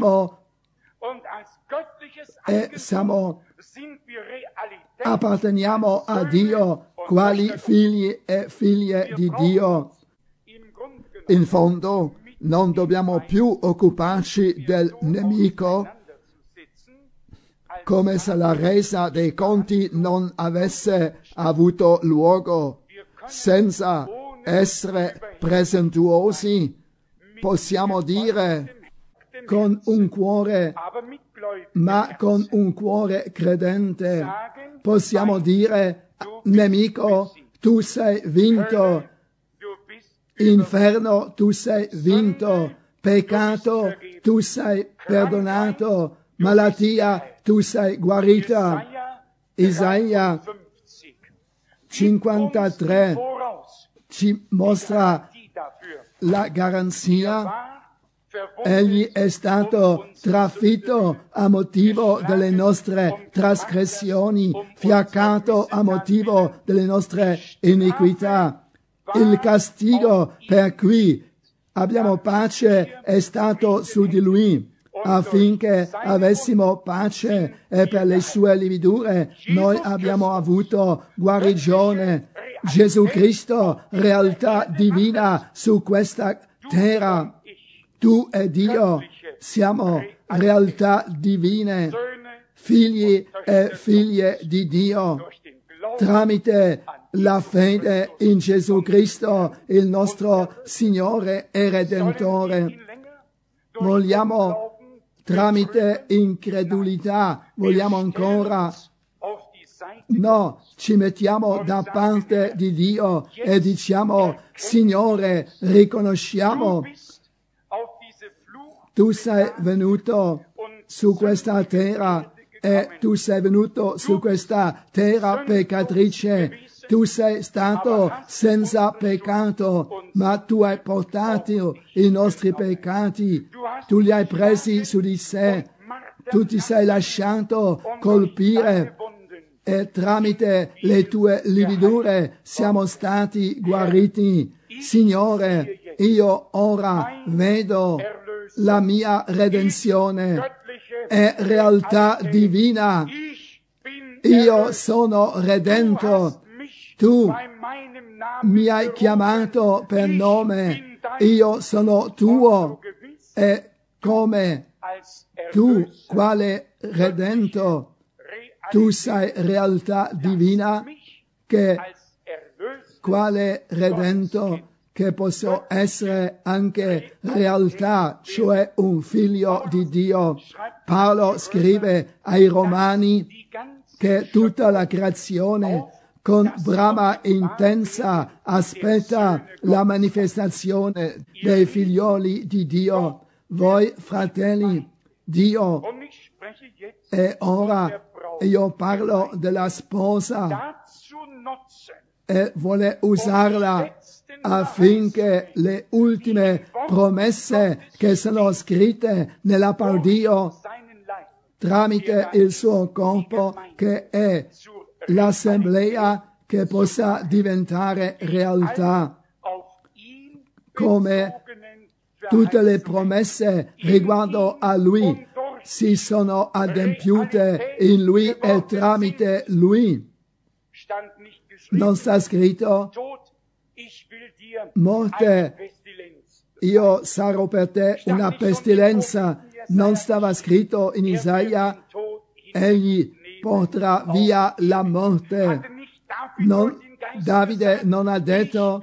apparteniamo a Dio, quali figli e figlie di Dio. In fondo non dobbiamo più occuparci del nemico, come se la resa dei conti non avesse avuto luogo. Senza essere presuntuosi, possiamo dire con un cuore, ma con un cuore credente, possiamo dire: nemico, tu sei vinto, inferno, tu sei vinto, peccato, tu sei perdonato, malattia, tu sei guarita. Isaia 53 ci mostra la garanzia. Egli è stato trafitto a motivo delle nostre trasgressioni, fiaccato a motivo delle nostre iniquità. Il castigo per cui abbiamo pace è stato su di Lui, affinché avessimo pace, e per le sue lividure noi abbiamo avuto guarigione. Gesù Cristo, realtà divina su questa terra. Tu e Dio siamo realtà divine, figli e figlie di Dio, tramite la fede in Gesù Cristo, il nostro Signore e Redentore. Vogliamo, tramite incredulità, vogliamo ancora? No, ci mettiamo da parte di Dio e diciamo: Signore, riconosciamo, tu sei venuto su questa terra e tu sei venuto su questa terra peccatrice. Tu sei stato senza peccato, ma tu hai portato i nostri peccati, tu li hai presi su di sé, tu ti sei lasciato colpire e tramite le tue lividure siamo stati guariti. Signore, io ora vedo la mia redenzione è realtà divina. Io sono redento. Tu mi hai chiamato per nome. Io sono tuo. E come tu, quale redento, tu sei realtà divina che quale redento che possa essere anche realtà, cioè un figlio di Dio. Paolo scrive ai Romani che tutta la creazione con brama intensa aspetta la manifestazione dei figlioli di Dio. Voi, fratelli, Dio, e ora io parlo della sposa e vuole usarla affinché le ultime promesse che sono scritte nella parola di Dio tramite il suo corpo, che è l'assemblea, che possa diventare realtà, come tutte le promesse riguardo a Lui si sono adempiute in Lui e tramite Lui. Non sta scritto: morte, io sarò per te una pestilenza. Non stava scritto in Isaia: egli porterà via la morte. Davide non ha detto: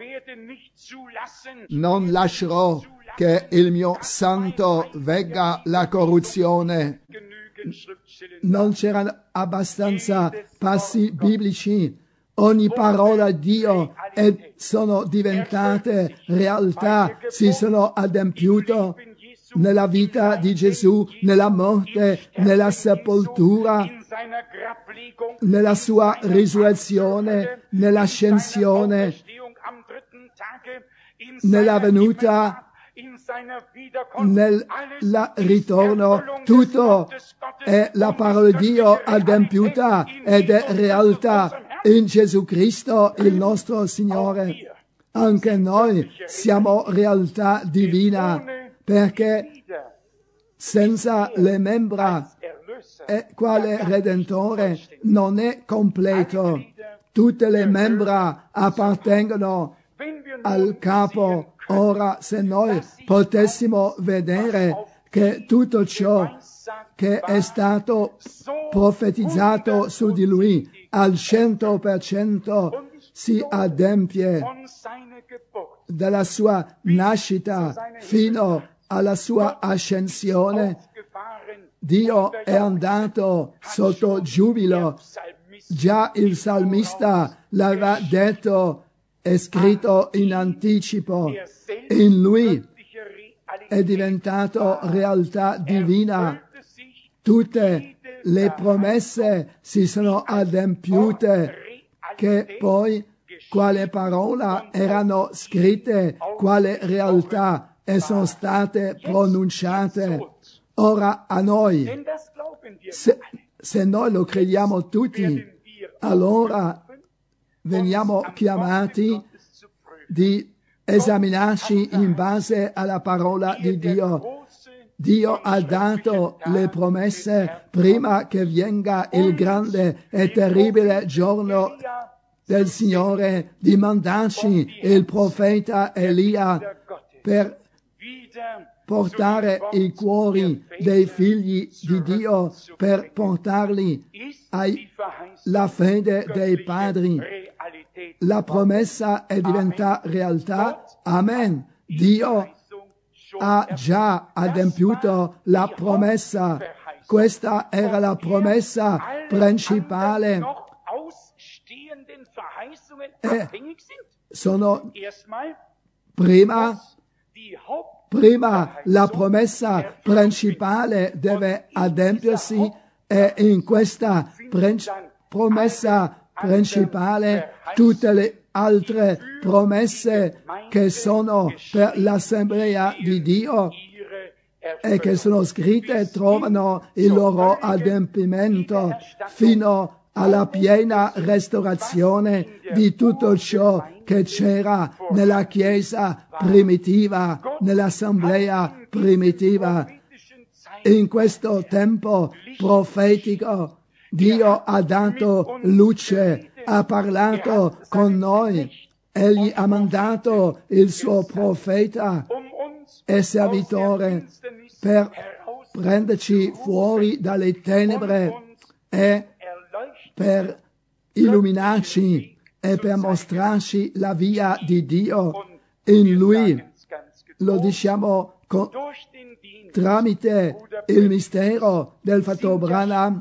non lascerò che il mio santo vegga la corruzione. Non c'erano abbastanza passi biblici. Ogni parola di Dio sono diventate realtà, si sono adempiute nella vita di Gesù, nella morte, nella sepoltura, nella sua risurrezione, nell'ascensione, nella venuta, nel ritorno. Tutto è la parola di Dio adempiuta ed è realtà in Gesù Cristo, il nostro Signore. Anche noi siamo realtà divina, perché senza le membra quale Redentore non è completo. Tutte le membra appartengono al capo. Ora, se noi potessimo vedere che tutto ciò che è stato profetizzato su di Lui al 100% si adempie, dalla sua nascita fino alla sua ascensione, Dio è andato sotto giubilo. Già il salmista l'aveva detto, è scritto in anticipo. In Lui è diventato realtà divina. Tutte le promesse si sono adempiute, che poi quale parola erano scritte, quale realtà e sono state pronunciate. Ora a noi, se noi lo crediamo tutti, allora veniamo chiamati di esaminarci in base alla parola di Dio. Dio ha dato le promesse prima che venga il grande e terribile giorno del Signore, di mandarci il profeta Elia per portare i cuori dei figli di Dio, per portarli alla fede dei padri. La promessa è diventata realtà. Amen. Dio ha già adempiuto la promessa. Questa era la promessa principale. Sono prima la promessa principale deve adempiersi, e in questa promessa principale tutte le altre promesse che sono per l'assemblea di Dio e che sono scritte trovano il loro adempimento fino alla piena restaurazione di tutto ciò che c'era nella Chiesa primitiva, nell'assemblea primitiva. In questo tempo profetico Dio ha dato luce, ha parlato con noi, Egli ha mandato il suo profeta e servitore per prenderci fuori dalle tenebre e per illuminarci e per mostrarci la via di Dio in Lui. Lo diciamo tramite il mistero del fratello Branham.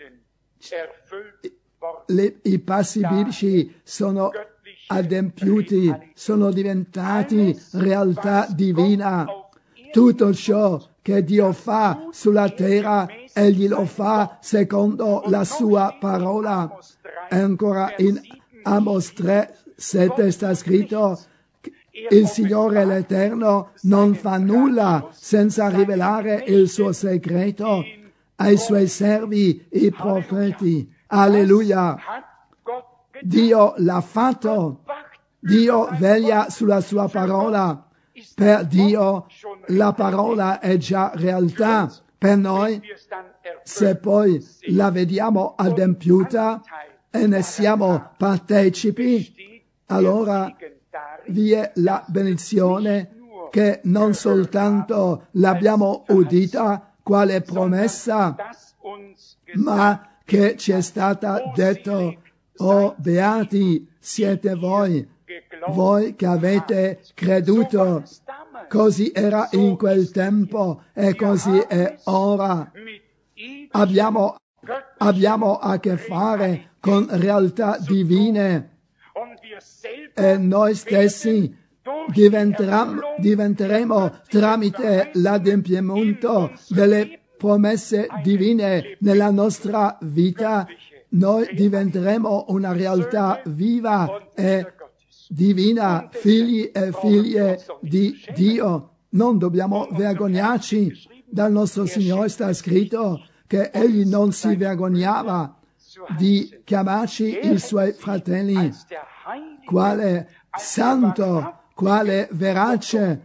I passi biblici sono adempiuti, sono diventati realtà divina. Tutto ciò che Dio fa sulla terra, Egli lo fa secondo la sua parola. E ancora in Amos 3:7 sta scritto: il Signore l'Eterno non fa nulla senza rivelare il suo segreto ai suoi servi, i profeti. Alleluia! Dio l'ha fatto. Dio veglia sulla sua parola. Per Dio la parola è già realtà. Per noi, se poi la vediamo adempiuta e ne siamo partecipi, allora vi è la benedizione che non soltanto l'abbiamo udita quale promessa, ma che ci è stata detto: oh, beati siete voi che avete creduto. Così era in quel tempo e così è ora. Abbiamo a che fare con realtà divine e noi stessi diventeremo tramite l'adempimento delle promesse divine nella nostra vita. Noi diventeremo una realtà viva e divina, figli e figlie di Dio. Non dobbiamo vergognarci. Dal nostro Signore sta scritto che Egli non si vergognava di chiamarci i Suoi fratelli. Quale santo, quale verace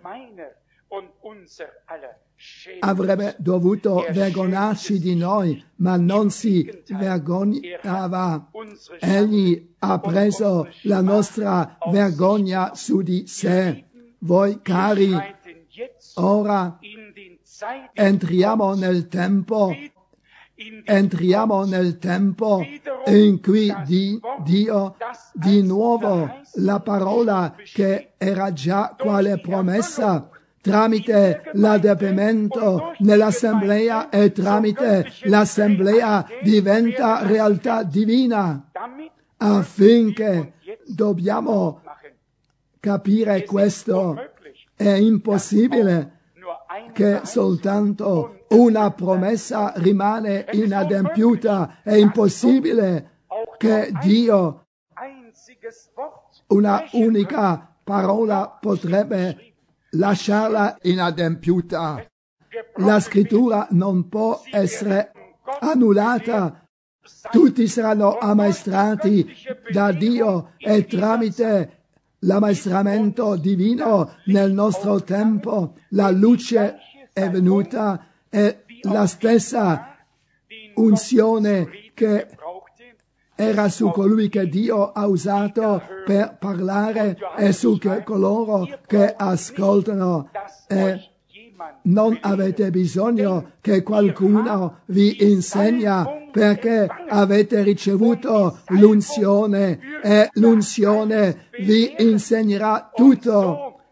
avrebbe dovuto vergognarci di noi, ma non si vergognava. Egli ha preso la nostra vergogna su di sé. Voi cari, ora entriamo nel tempo in cui Dio di nuovo la parola che era già quale promessa tramite l'adempimento nell'assemblea e tramite l'assemblea diventa realtà divina, affinché dobbiamo capire questo. È impossibile che soltanto una promessa rimane inadempiuta. È impossibile che Dio una unica parola potrebbe lasciarla inadempiuta. La scrittura non può essere annullata. Tutti saranno ammaestrati da Dio e tramite l'ammaestramento divino nel nostro tempo la luce è venuta e la stessa unzione che era su colui che Dio ha usato per parlare e su coloro che ascoltano. E non avete bisogno che qualcuno vi insegna, perché avete ricevuto l'unzione e l'unzione vi insegnerà tutto.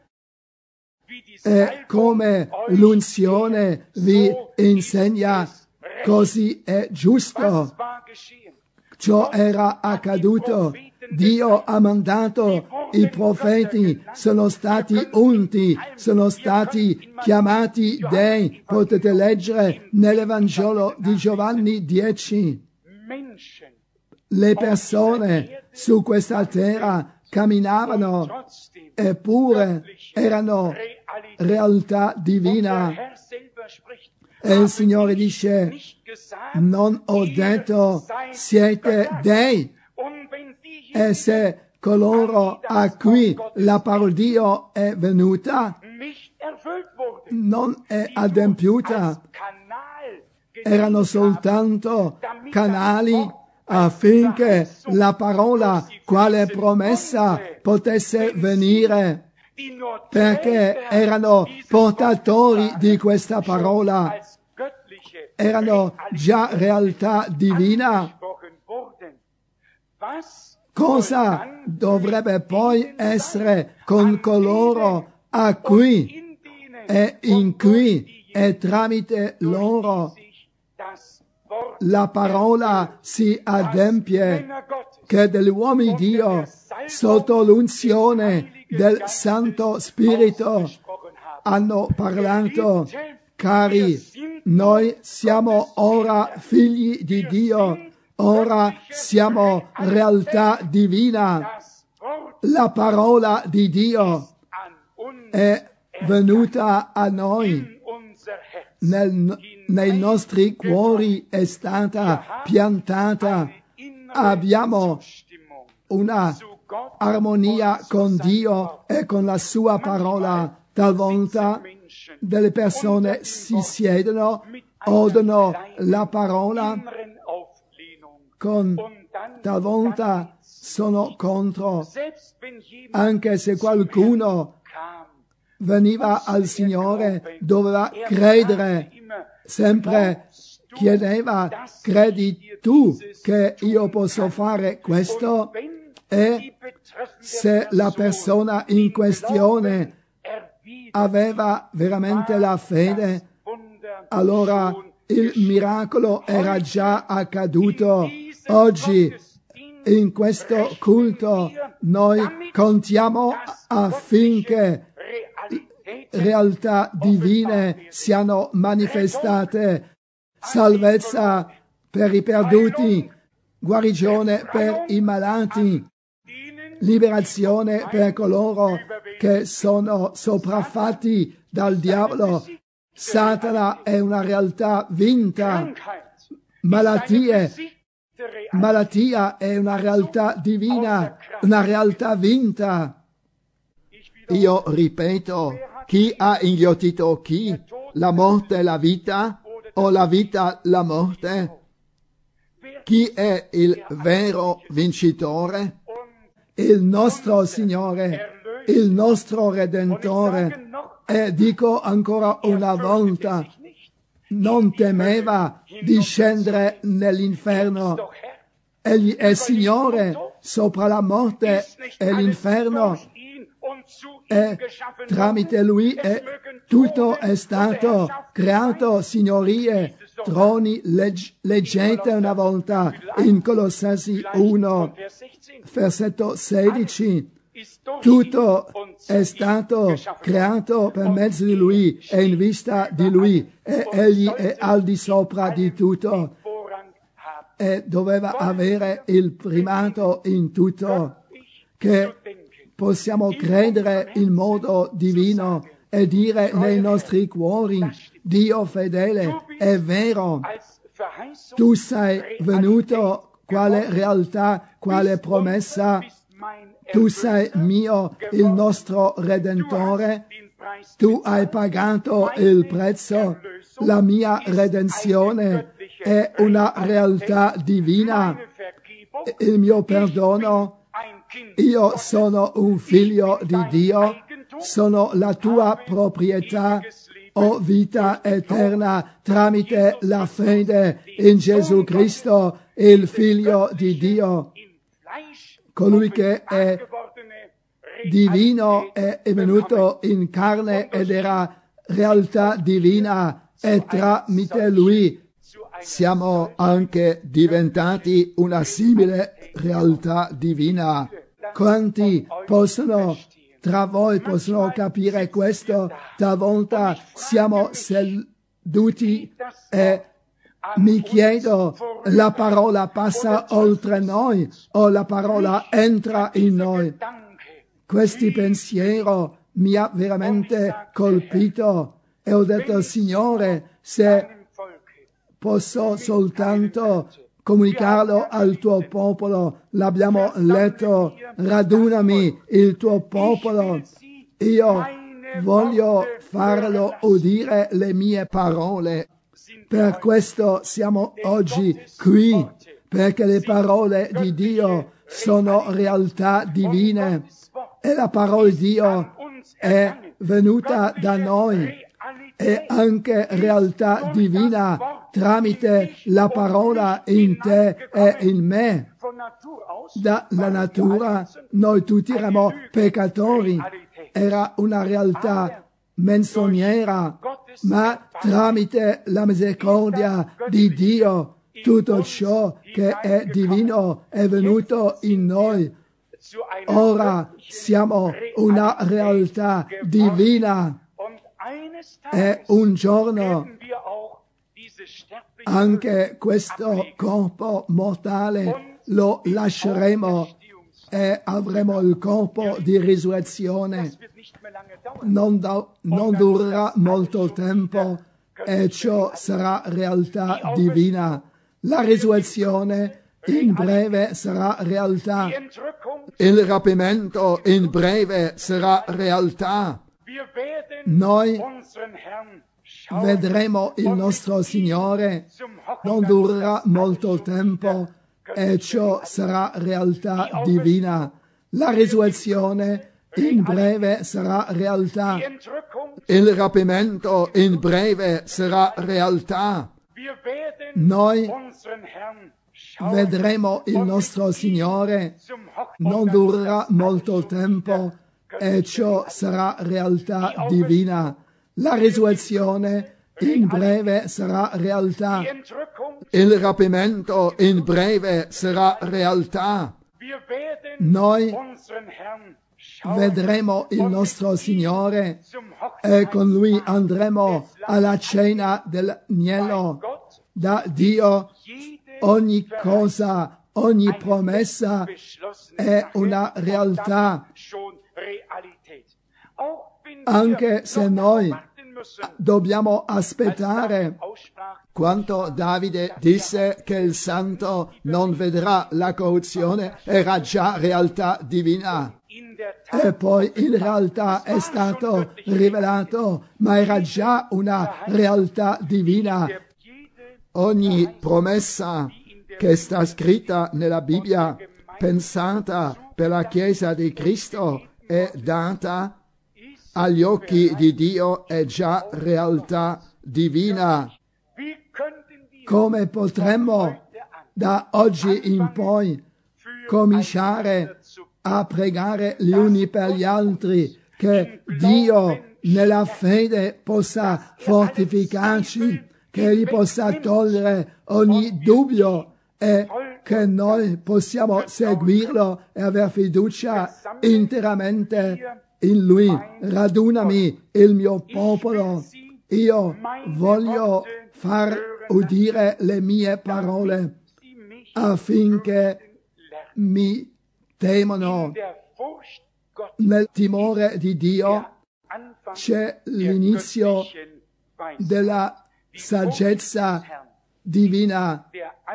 E come l'unzione vi insegna, così è giusto. Ciò era accaduto. Dio ha mandato i profeti, sono stati unti, sono stati chiamati dei. Potete leggere nell'Evangelo di Giovanni 10. Le persone su questa terra camminavano, eppure erano realtà divina. E il Signore dice: non ho detto siete dei. E se coloro a cui la parola di Dio è venuta non è adempiuta, erano soltanto canali affinché la parola quale promessa potesse venire, perché erano portatori di questa parola, erano già realtà divina. cosa dovrebbe poi essere con coloro a cui e in cui e tramite loro la parola si adempie, che degli uomini di Dio sotto l'unzione del Santo Spirito hanno parlato. Cari, noi siamo ora figli di Dio, ora siamo realtà divina. La parola di Dio è venuta a noi, nei nostri cuori è stata piantata. Abbiamo una armonia con Dio e con la sua parola. Talvolta delle persone si siedono, odono la parola, talvolta sono contro, anche se qualcuno veniva al Signore, doveva credere, sempre chiedeva: credi tu che io posso fare questo? E se la persona in questione aveva veramente la fede, allora il miracolo era già accaduto. Oggi in questo culto noi contiamo affinché realtà divine siano manifestate, salvezza per i perduti, guarigione per i malati, liberazione per coloro che sono sopraffatti dal diavolo. Satana è una realtà vinta, malattia è una realtà divina, una realtà vinta. Io ripeto, chi ha inghiottito chi? La morte e la vita, o la vita la morte? Chi è il vero vincitore? Il nostro Signore, il nostro Redentore. E dico ancora una volta, non temeva di scendere nell'inferno. Egli è Signore sopra la morte e l'inferno. E tramite Lui tutto è stato creato, signorie, troni. Leggete una volta in Colossesi 1, versetto 16. Tutto è stato creato per mezzo di Lui e in vista di Lui, e Egli è al di sopra di tutto e doveva avere il primato in tutto. Che possiamo credere in modo divino e dire nei nostri cuori: Dio fedele, è vero, tu sei venuto quale realtà, quale promessa. Tu sei mio, il nostro Redentore, tu hai pagato il prezzo, la mia redenzione è una realtà divina, il mio perdono, io sono un figlio di Dio, sono la tua proprietà, o vita eterna tramite la fede in Gesù Cristo, il Figlio di Dio. Colui che è divino è venuto in carne ed era realtà divina, e tramite Lui siamo anche diventati una simile realtà divina. Quanti tra voi possono capire questo? Talvolta siamo seduti e mi chiedo: la parola passa oltre noi o la parola entra in noi? Questo pensiero mi ha veramente colpito e ho detto: Signore, se posso soltanto comunicarlo al tuo popolo, l'abbiamo letto, radunami il tuo popolo, io voglio farlo udire le mie parole. Per questo siamo oggi qui, perché le parole di Dio sono realtà divine e la parola di Dio è venuta da noi, è anche realtà divina tramite la parola in te e in me. dalla natura noi tutti eravamo peccatori, era una realtà menzognera, ma tramite la misericordia di Dio tutto ciò che è divino è venuto in noi. Ora siamo una realtà divina e un giorno anche questo corpo mortale lo lasceremo e avremo il corpo di risurrezione. Non durerà molto tempo e ciò sarà realtà divina. La risurrezione in breve sarà realtà. Il rapimento in breve sarà realtà. Noi vedremo il nostro Signore, non durerà molto tempo e ciò sarà realtà divina. La risurrezione in breve sarà realtà. Il rapimento in breve sarà realtà. Noi vedremo il nostro Signore, non durerà molto tempo e ciò sarà realtà divina. La risurrezione in breve sarà realtà. Il rapimento in breve sarà realtà. Noi vedremo il nostro Signore e con Lui andremo alla cena dell'agnello. Da Dio ogni cosa, ogni promessa è una realtà. Anche se noi dobbiamo aspettare, quando Davide disse che il santo non vedrà la corruzione, era già realtà divina. E poi in realtà è stato rivelato, ma era già una realtà divina. Ogni promessa che sta scritta nella Bibbia, pensata per la Chiesa di Cristo, è data agli occhi di Dio, è già realtà divina. Come potremmo da oggi in poi cominciare a pregare gli uni per gli altri, che Dio nella fede possa fortificarci, che Egli possa togliere ogni dubbio e che noi possiamo seguirlo e avere fiducia interamente in Lui. Radunami il mio popolo, io voglio far udire le mie parole affinché mi temono. Nel timore di Dio c'è l'inizio della saggezza divina.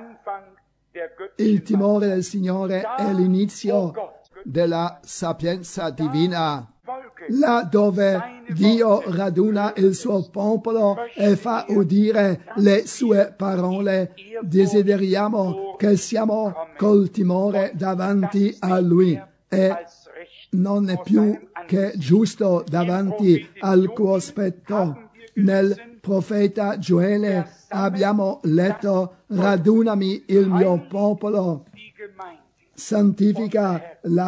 Il timore del Signore è l'inizio della sapienza divina. Là dove Dio raduna il suo popolo e fa udire le sue parole, desideriamo che siamo col timore davanti a Lui e non è più che giusto davanti al cospetto. Nel profeta Gioele abbiamo letto: radunami il mio popolo, santifica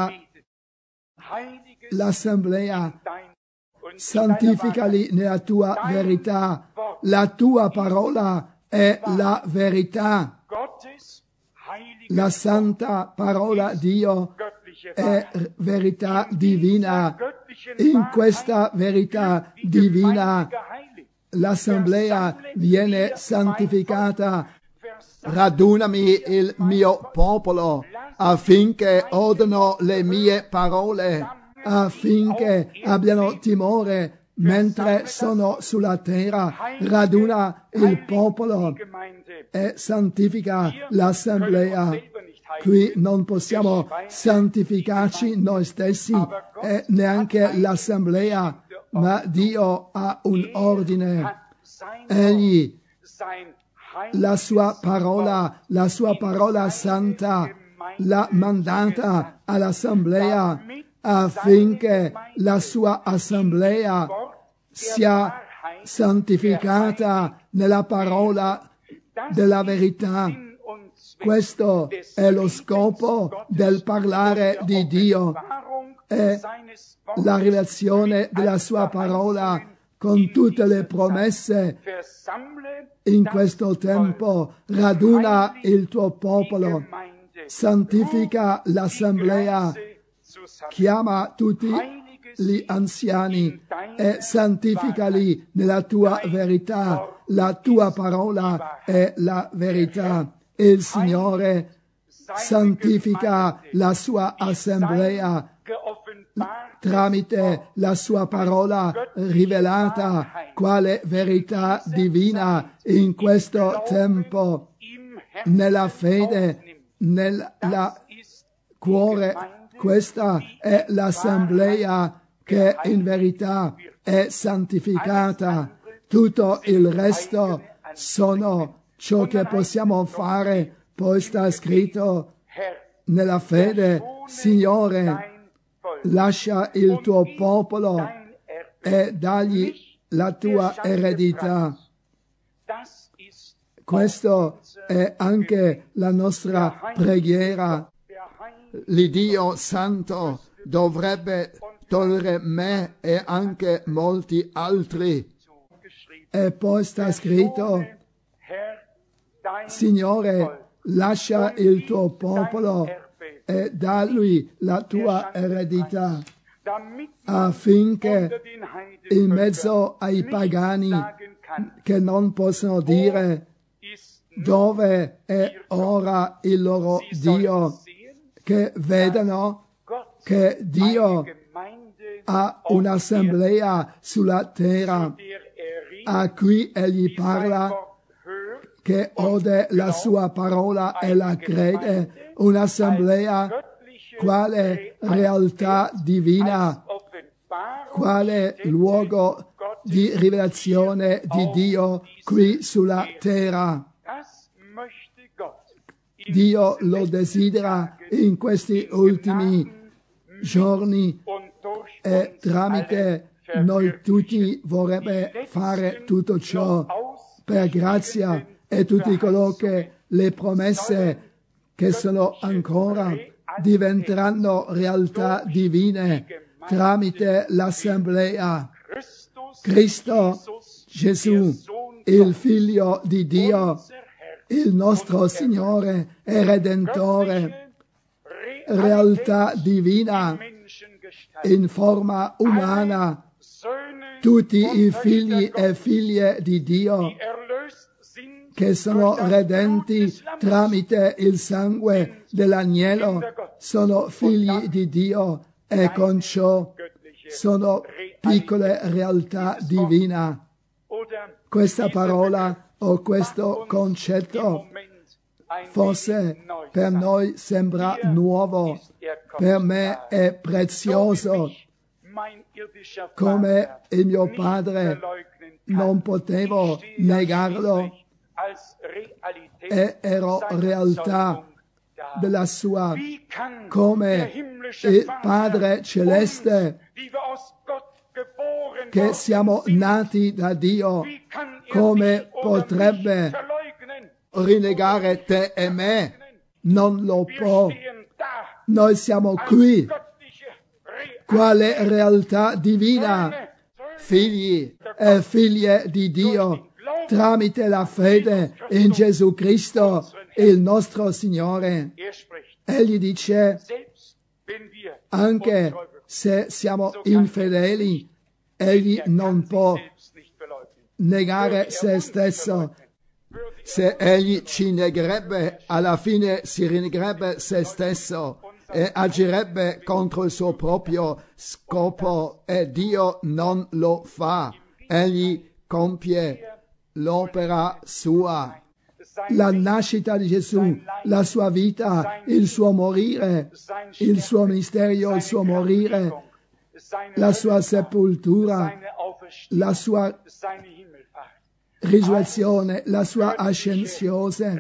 l'assemblea, santificali nella tua verità, la tua parola è la verità. La santa parola di Dio è verità divina. In questa verità divina l'assemblea viene santificata. Radunami il mio popolo affinché odino le mie parole, affinché abbiano timore mentre sono sulla terra. Raduna il popolo e santifica l'assemblea. Qui non possiamo santificarci noi stessi e neanche l'assemblea, ma Dio ha un ordine. Egli, la sua parola santa, l'ha mandata all'assemblea affinché la sua assemblea sia santificata nella parola della verità. Questo è lo scopo del parlare di Dio, è la rivelazione della sua parola con tutte le promesse. In questo tempo raduna il tuo popolo, santifica l'assemblea, chiama tutti gli anziani e santificali nella tua verità. La tua parola è la verità. Il Signore santifica la sua assemblea tramite la sua parola rivelata quale verità divina in questo tempo, nella fede, nel cuore. Questa è l'assemblea che in verità è santificata. Tutto il resto sono ciò che possiamo fare. Poi sta scritto nella fede: Signore, lascia il tuo popolo e dagli la tua eredità. Questo è anche la nostra preghiera. L'Iddio Santo dovrebbe togliere me e anche molti altri. E poi sta scritto: Signore, lascia il tuo popolo e dagli la tua eredità, affinché in mezzo ai pagani che non possono dire dove è ora il loro Dio, che vedano che Dio ha un'assemblea sulla terra a cui egli parla, che ode la sua parola e la crede, un'assemblea quale realtà divina, quale luogo di rivelazione di Dio qui sulla terra. Dio lo desidera in questi ultimi giorni e tramite noi tutti vorrebbe fare tutto ciò per grazia, e tutti coloro che le promesse che sono ancora diventeranno realtà divine tramite l'assemblea. Cristo Gesù, il Figlio di Dio, il nostro Signore e Redentore, realtà divina in forma umana, tutti i figli e figlie di Dio che sono redenti tramite il sangue dell'agnello, sono figli di Dio e con ciò sono piccole realtà divine. Questa parola o questo concetto forse per noi sembra nuovo, per me è prezioso. Come il mio padre non potevo negarlo, e ero realtà della sua, come il Padre Celeste, che siamo nati da Dio, come potrebbe rinnegare te e me? Non lo può. Noi siamo qui, quale realtà divina, figli e figlie di Dio, tramite la fede in Gesù Cristo, il nostro Signore. Egli dice: anche se siamo infedeli, egli non può negare se stesso. Se egli ci negherebbe, alla fine si rinnegherebbe se stesso e agirebbe contro il suo proprio scopo, e Dio non lo fa. Egli compie l'opera sua. La nascita di Gesù, la sua vita, il suo morire, il suo mistero, il suo morire, la sua sepoltura, la sua risurrezione, la sua ascensione,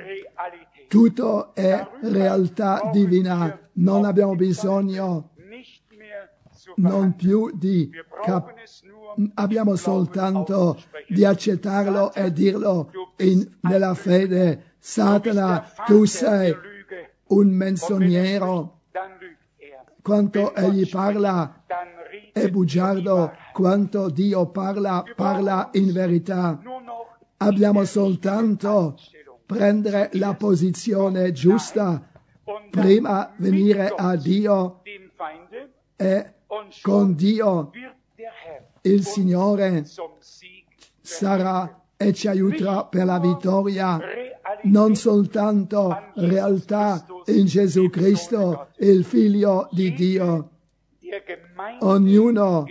tutto è realtà divina. Non abbiamo bisogno non più abbiamo soltanto di accettarlo e dirlo nella fede. Satana, tu sei un menzognero. Quanto egli parla è bugiardo, quanto Dio parla in verità. Abbiamo soltanto prendere la posizione giusta, prima venire a Dio e con Dio il Signore sarà e ci aiuterà per la vittoria, non soltanto realtà in Gesù Cristo, il Figlio di Dio. Ognuno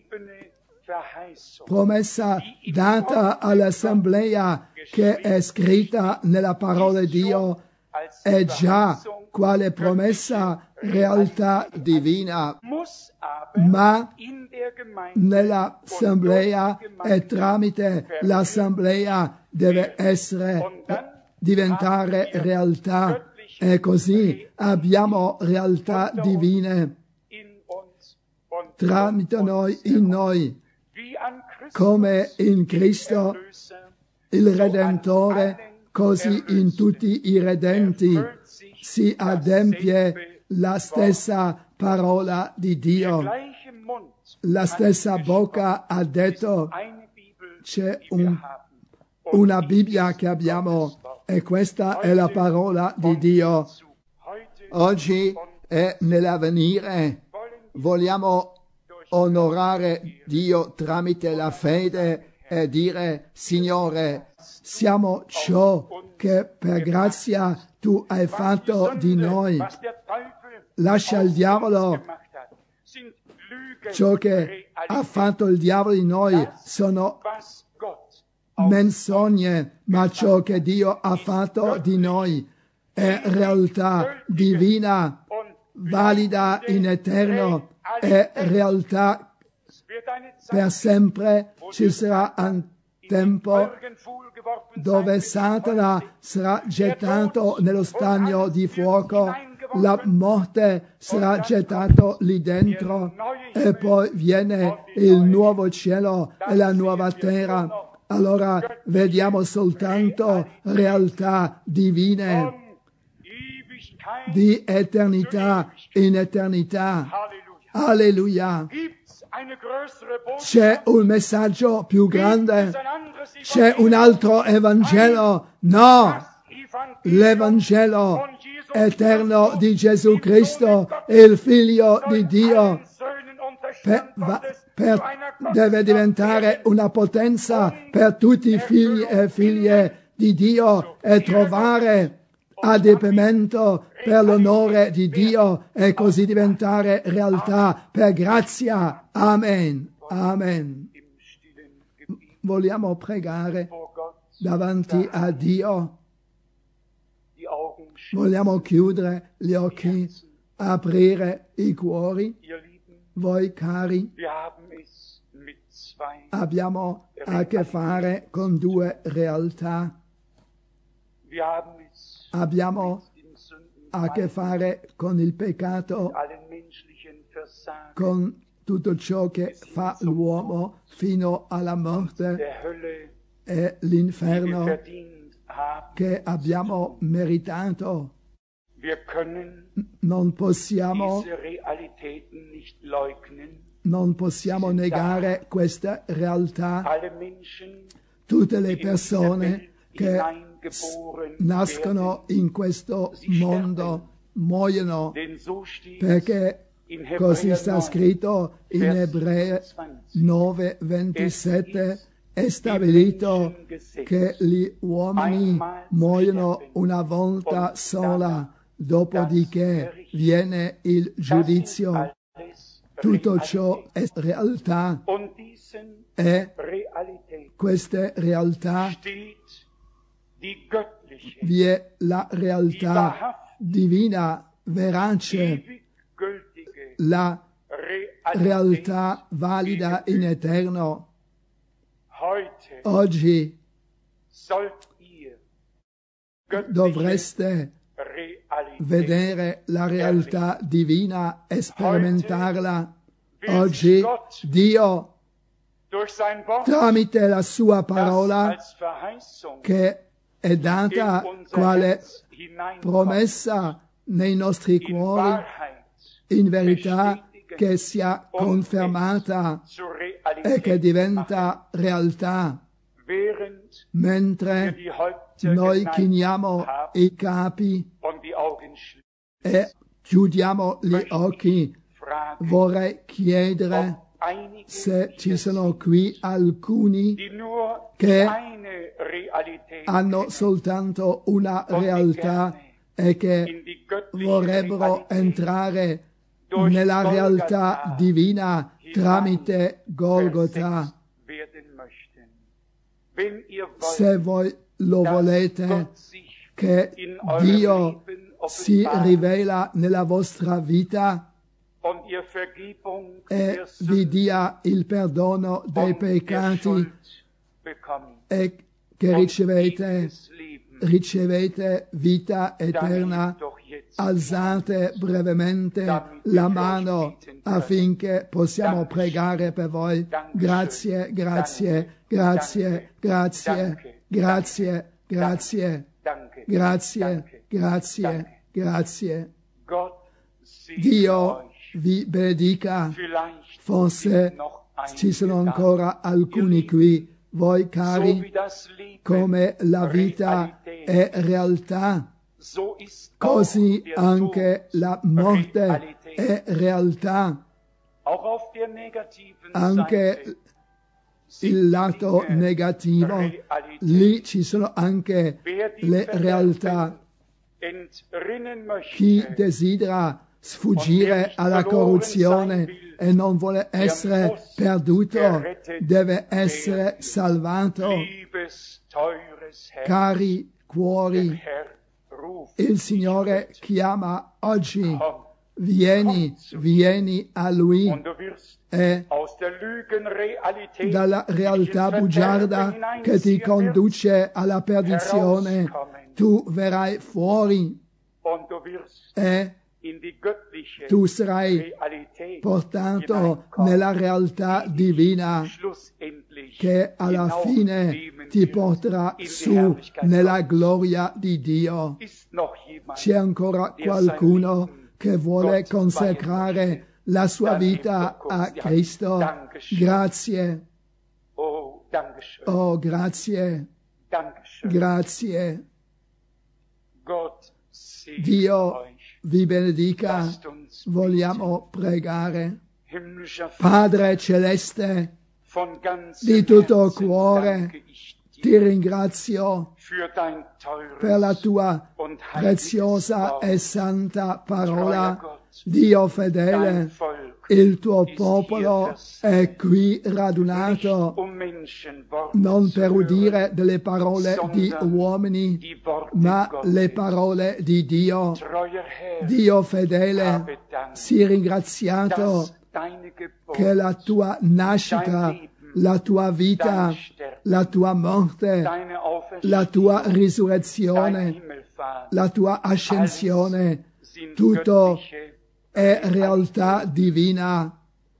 promessa data all'assemblea che è scritta nella parola di Dio è già quale promessa realtà divina, ma nell'assemblea e tramite l'assemblea deve diventare realtà, e così abbiamo realtà divine tramite noi, in noi, come in Cristo il Redentore, così in tutti i redenti si adempie la stessa parola di Dio. La stessa bocca ha detto: c'è una Bibbia che abbiamo e questa è la parola di Dio. Oggi e nell'avvenire vogliamo onorare Dio tramite la fede e dire: Signore, siamo ciò che per grazia tu hai fatto di noi. Lascia il diavolo. Ciò che ha fatto il diavolo di noi sono menzogne, ma ciò che Dio ha fatto di noi è realtà divina, valida in eterno, è realtà per sempre. Ci sarà un tempo dove Satana sarà gettato nello stagno di fuoco, la morte sarà gettato lì dentro e poi viene il nuovo cielo e la nuova terra. Allora vediamo soltanto realtà divine di eternità in eternità. Alleluia. C'è un messaggio più grande? C'è un altro Evangelo? No! L'Evangelo eterno di Gesù Cristo, il Figlio di Dio, deve diventare una potenza per tutti i figli e figlie di Dio e trovare adempimento per l'onore di Dio e così diventare realtà per grazia. Amen. Amen. Vogliamo pregare davanti a Dio. Vogliamo chiudere gli occhi, aprire i cuori. Voi cari, abbiamo a che fare con due realtà. Abbiamo a che fare con il peccato, con tutto ciò che fa l'uomo fino alla morte e l'inferno che abbiamo meritato. Non possiamo negare questa realtà. Tutte le persone che nascono in questo mondo muoiono, perché così sta scritto in Ebrei 9:27, è stabilito che gli uomini muoiono una volta sola, dopodiché viene il giudizio. Tutto ciò è realtà e queste realtà vi è la realtà divina, verace, la realtà valida in eterno. Oggi dovreste vedere la realtà divina e sperimentarla Oggi Dio, tramite la sua parola, che è data quale promessa nei nostri cuori, in verità che sia confermata e che diventa realtà, mentre noi chiniamo i capi e chiudiamo gli occhi. Vorrei chiedere se ci sono qui alcuni che hanno soltanto una realtà e che vorrebbero entrare nella realtà divina tramite Golgotha. Se voi lo volete, che Dio si rivela nella vostra vita e vi dia il perdono dei peccati e che ricevete vita eterna, alzate brevemente la mano affinché possiamo pregare per voi. Grazie, grazie, grazie, grazie, grazie, grazie, grazie, grazie, grazie. Dio vi benedica. Forse ci sono ancora alcuni qui, voi cari, come la vita è realtà, così anche la morte è realtà. Anche il lato negativo, lì ci sono anche le realtà. Chi desidera sfuggire alla corruzione e non vuole essere perduto, deve essere salvato. Cari cuori, il Signore chiama oggi, vieni, vieni a Lui, e dalla realtà bugiarda che ti conduce alla perdizione, tu verrai fuori e tu sarai portato nella realtà divina che alla fine ti porterà su nella gloria di Dio. C'è ancora qualcuno che vuole consacrare la sua vita a Cristo? Grazie. Oh, grazie. Grazie. Dio vi benedica. Vogliamo pregare. Padre Celeste, di tutto cuore ti ringrazio per la tua preziosa e santa parola. Dio fedele, il tuo popolo è qui radunato non per udire delle parole di uomini, ma le parole di Dio. Dio fedele, sii ringraziato che la tua nascita, la tua vita, la tua morte, la tua risurrezione, la tua ascensione, tutto è realtà divina.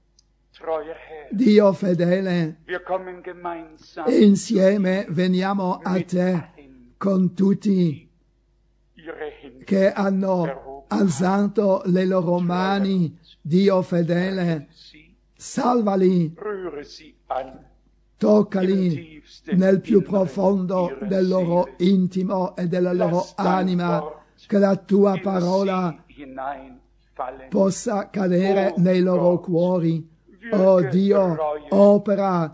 Dio fedele, insieme veniamo a te con tutti che hanno alzato le loro mani. Dio fedele, salvali, toccali nel più profondo del loro intimo e della loro anima, che la tua parola possa cadere nei loro cuori. Oh Dio, opera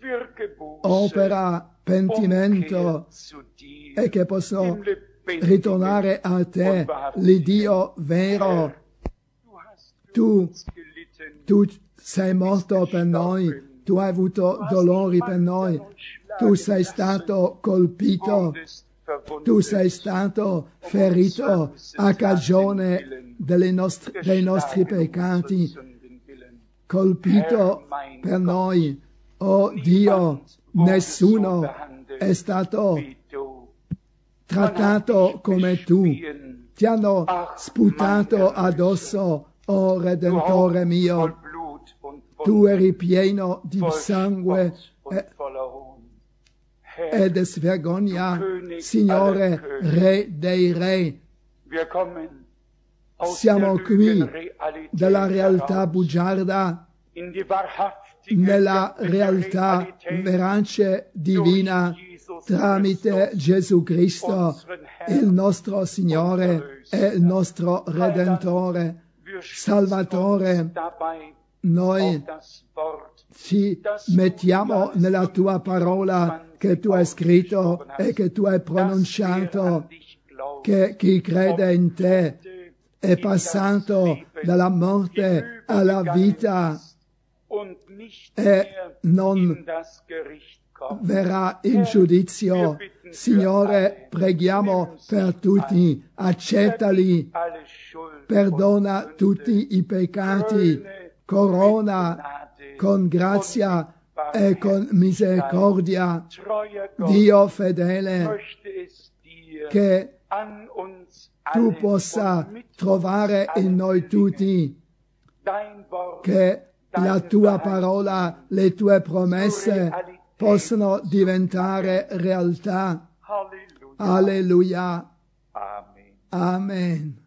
pentimento e che possano ritornare a te, l'Iddio vero. Tu sei morto per noi, tu hai avuto dolori per noi, tu sei stato colpito, tu sei stato ferito a cagione dei nostri peccati, colpito per noi. Oh Dio, nessuno è stato trattato come tu. Ti hanno sputato addosso, oh Redentore mio. tu eri pieno di sangue e di vergogna, Signore, Re dei Re. Siamo qui dalla realtà bugiarda nella realtà verace divina tramite Gesù Cristo, il nostro Signore e il nostro Redentore, Salvatore. Noi ci mettiamo nella tua parola che tu hai scritto e che tu hai pronunciato, che chi crede in te è passato dalla morte alla vita e non verrà in giudizio. Signore, preghiamo per tutti, accettali, perdona tutti i peccati, corona con grazia e con misericordia. Dio fedele, che tu possa trovare in noi tutti, che la tua parola, le tue promesse possano diventare realtà. Alleluia. Amen.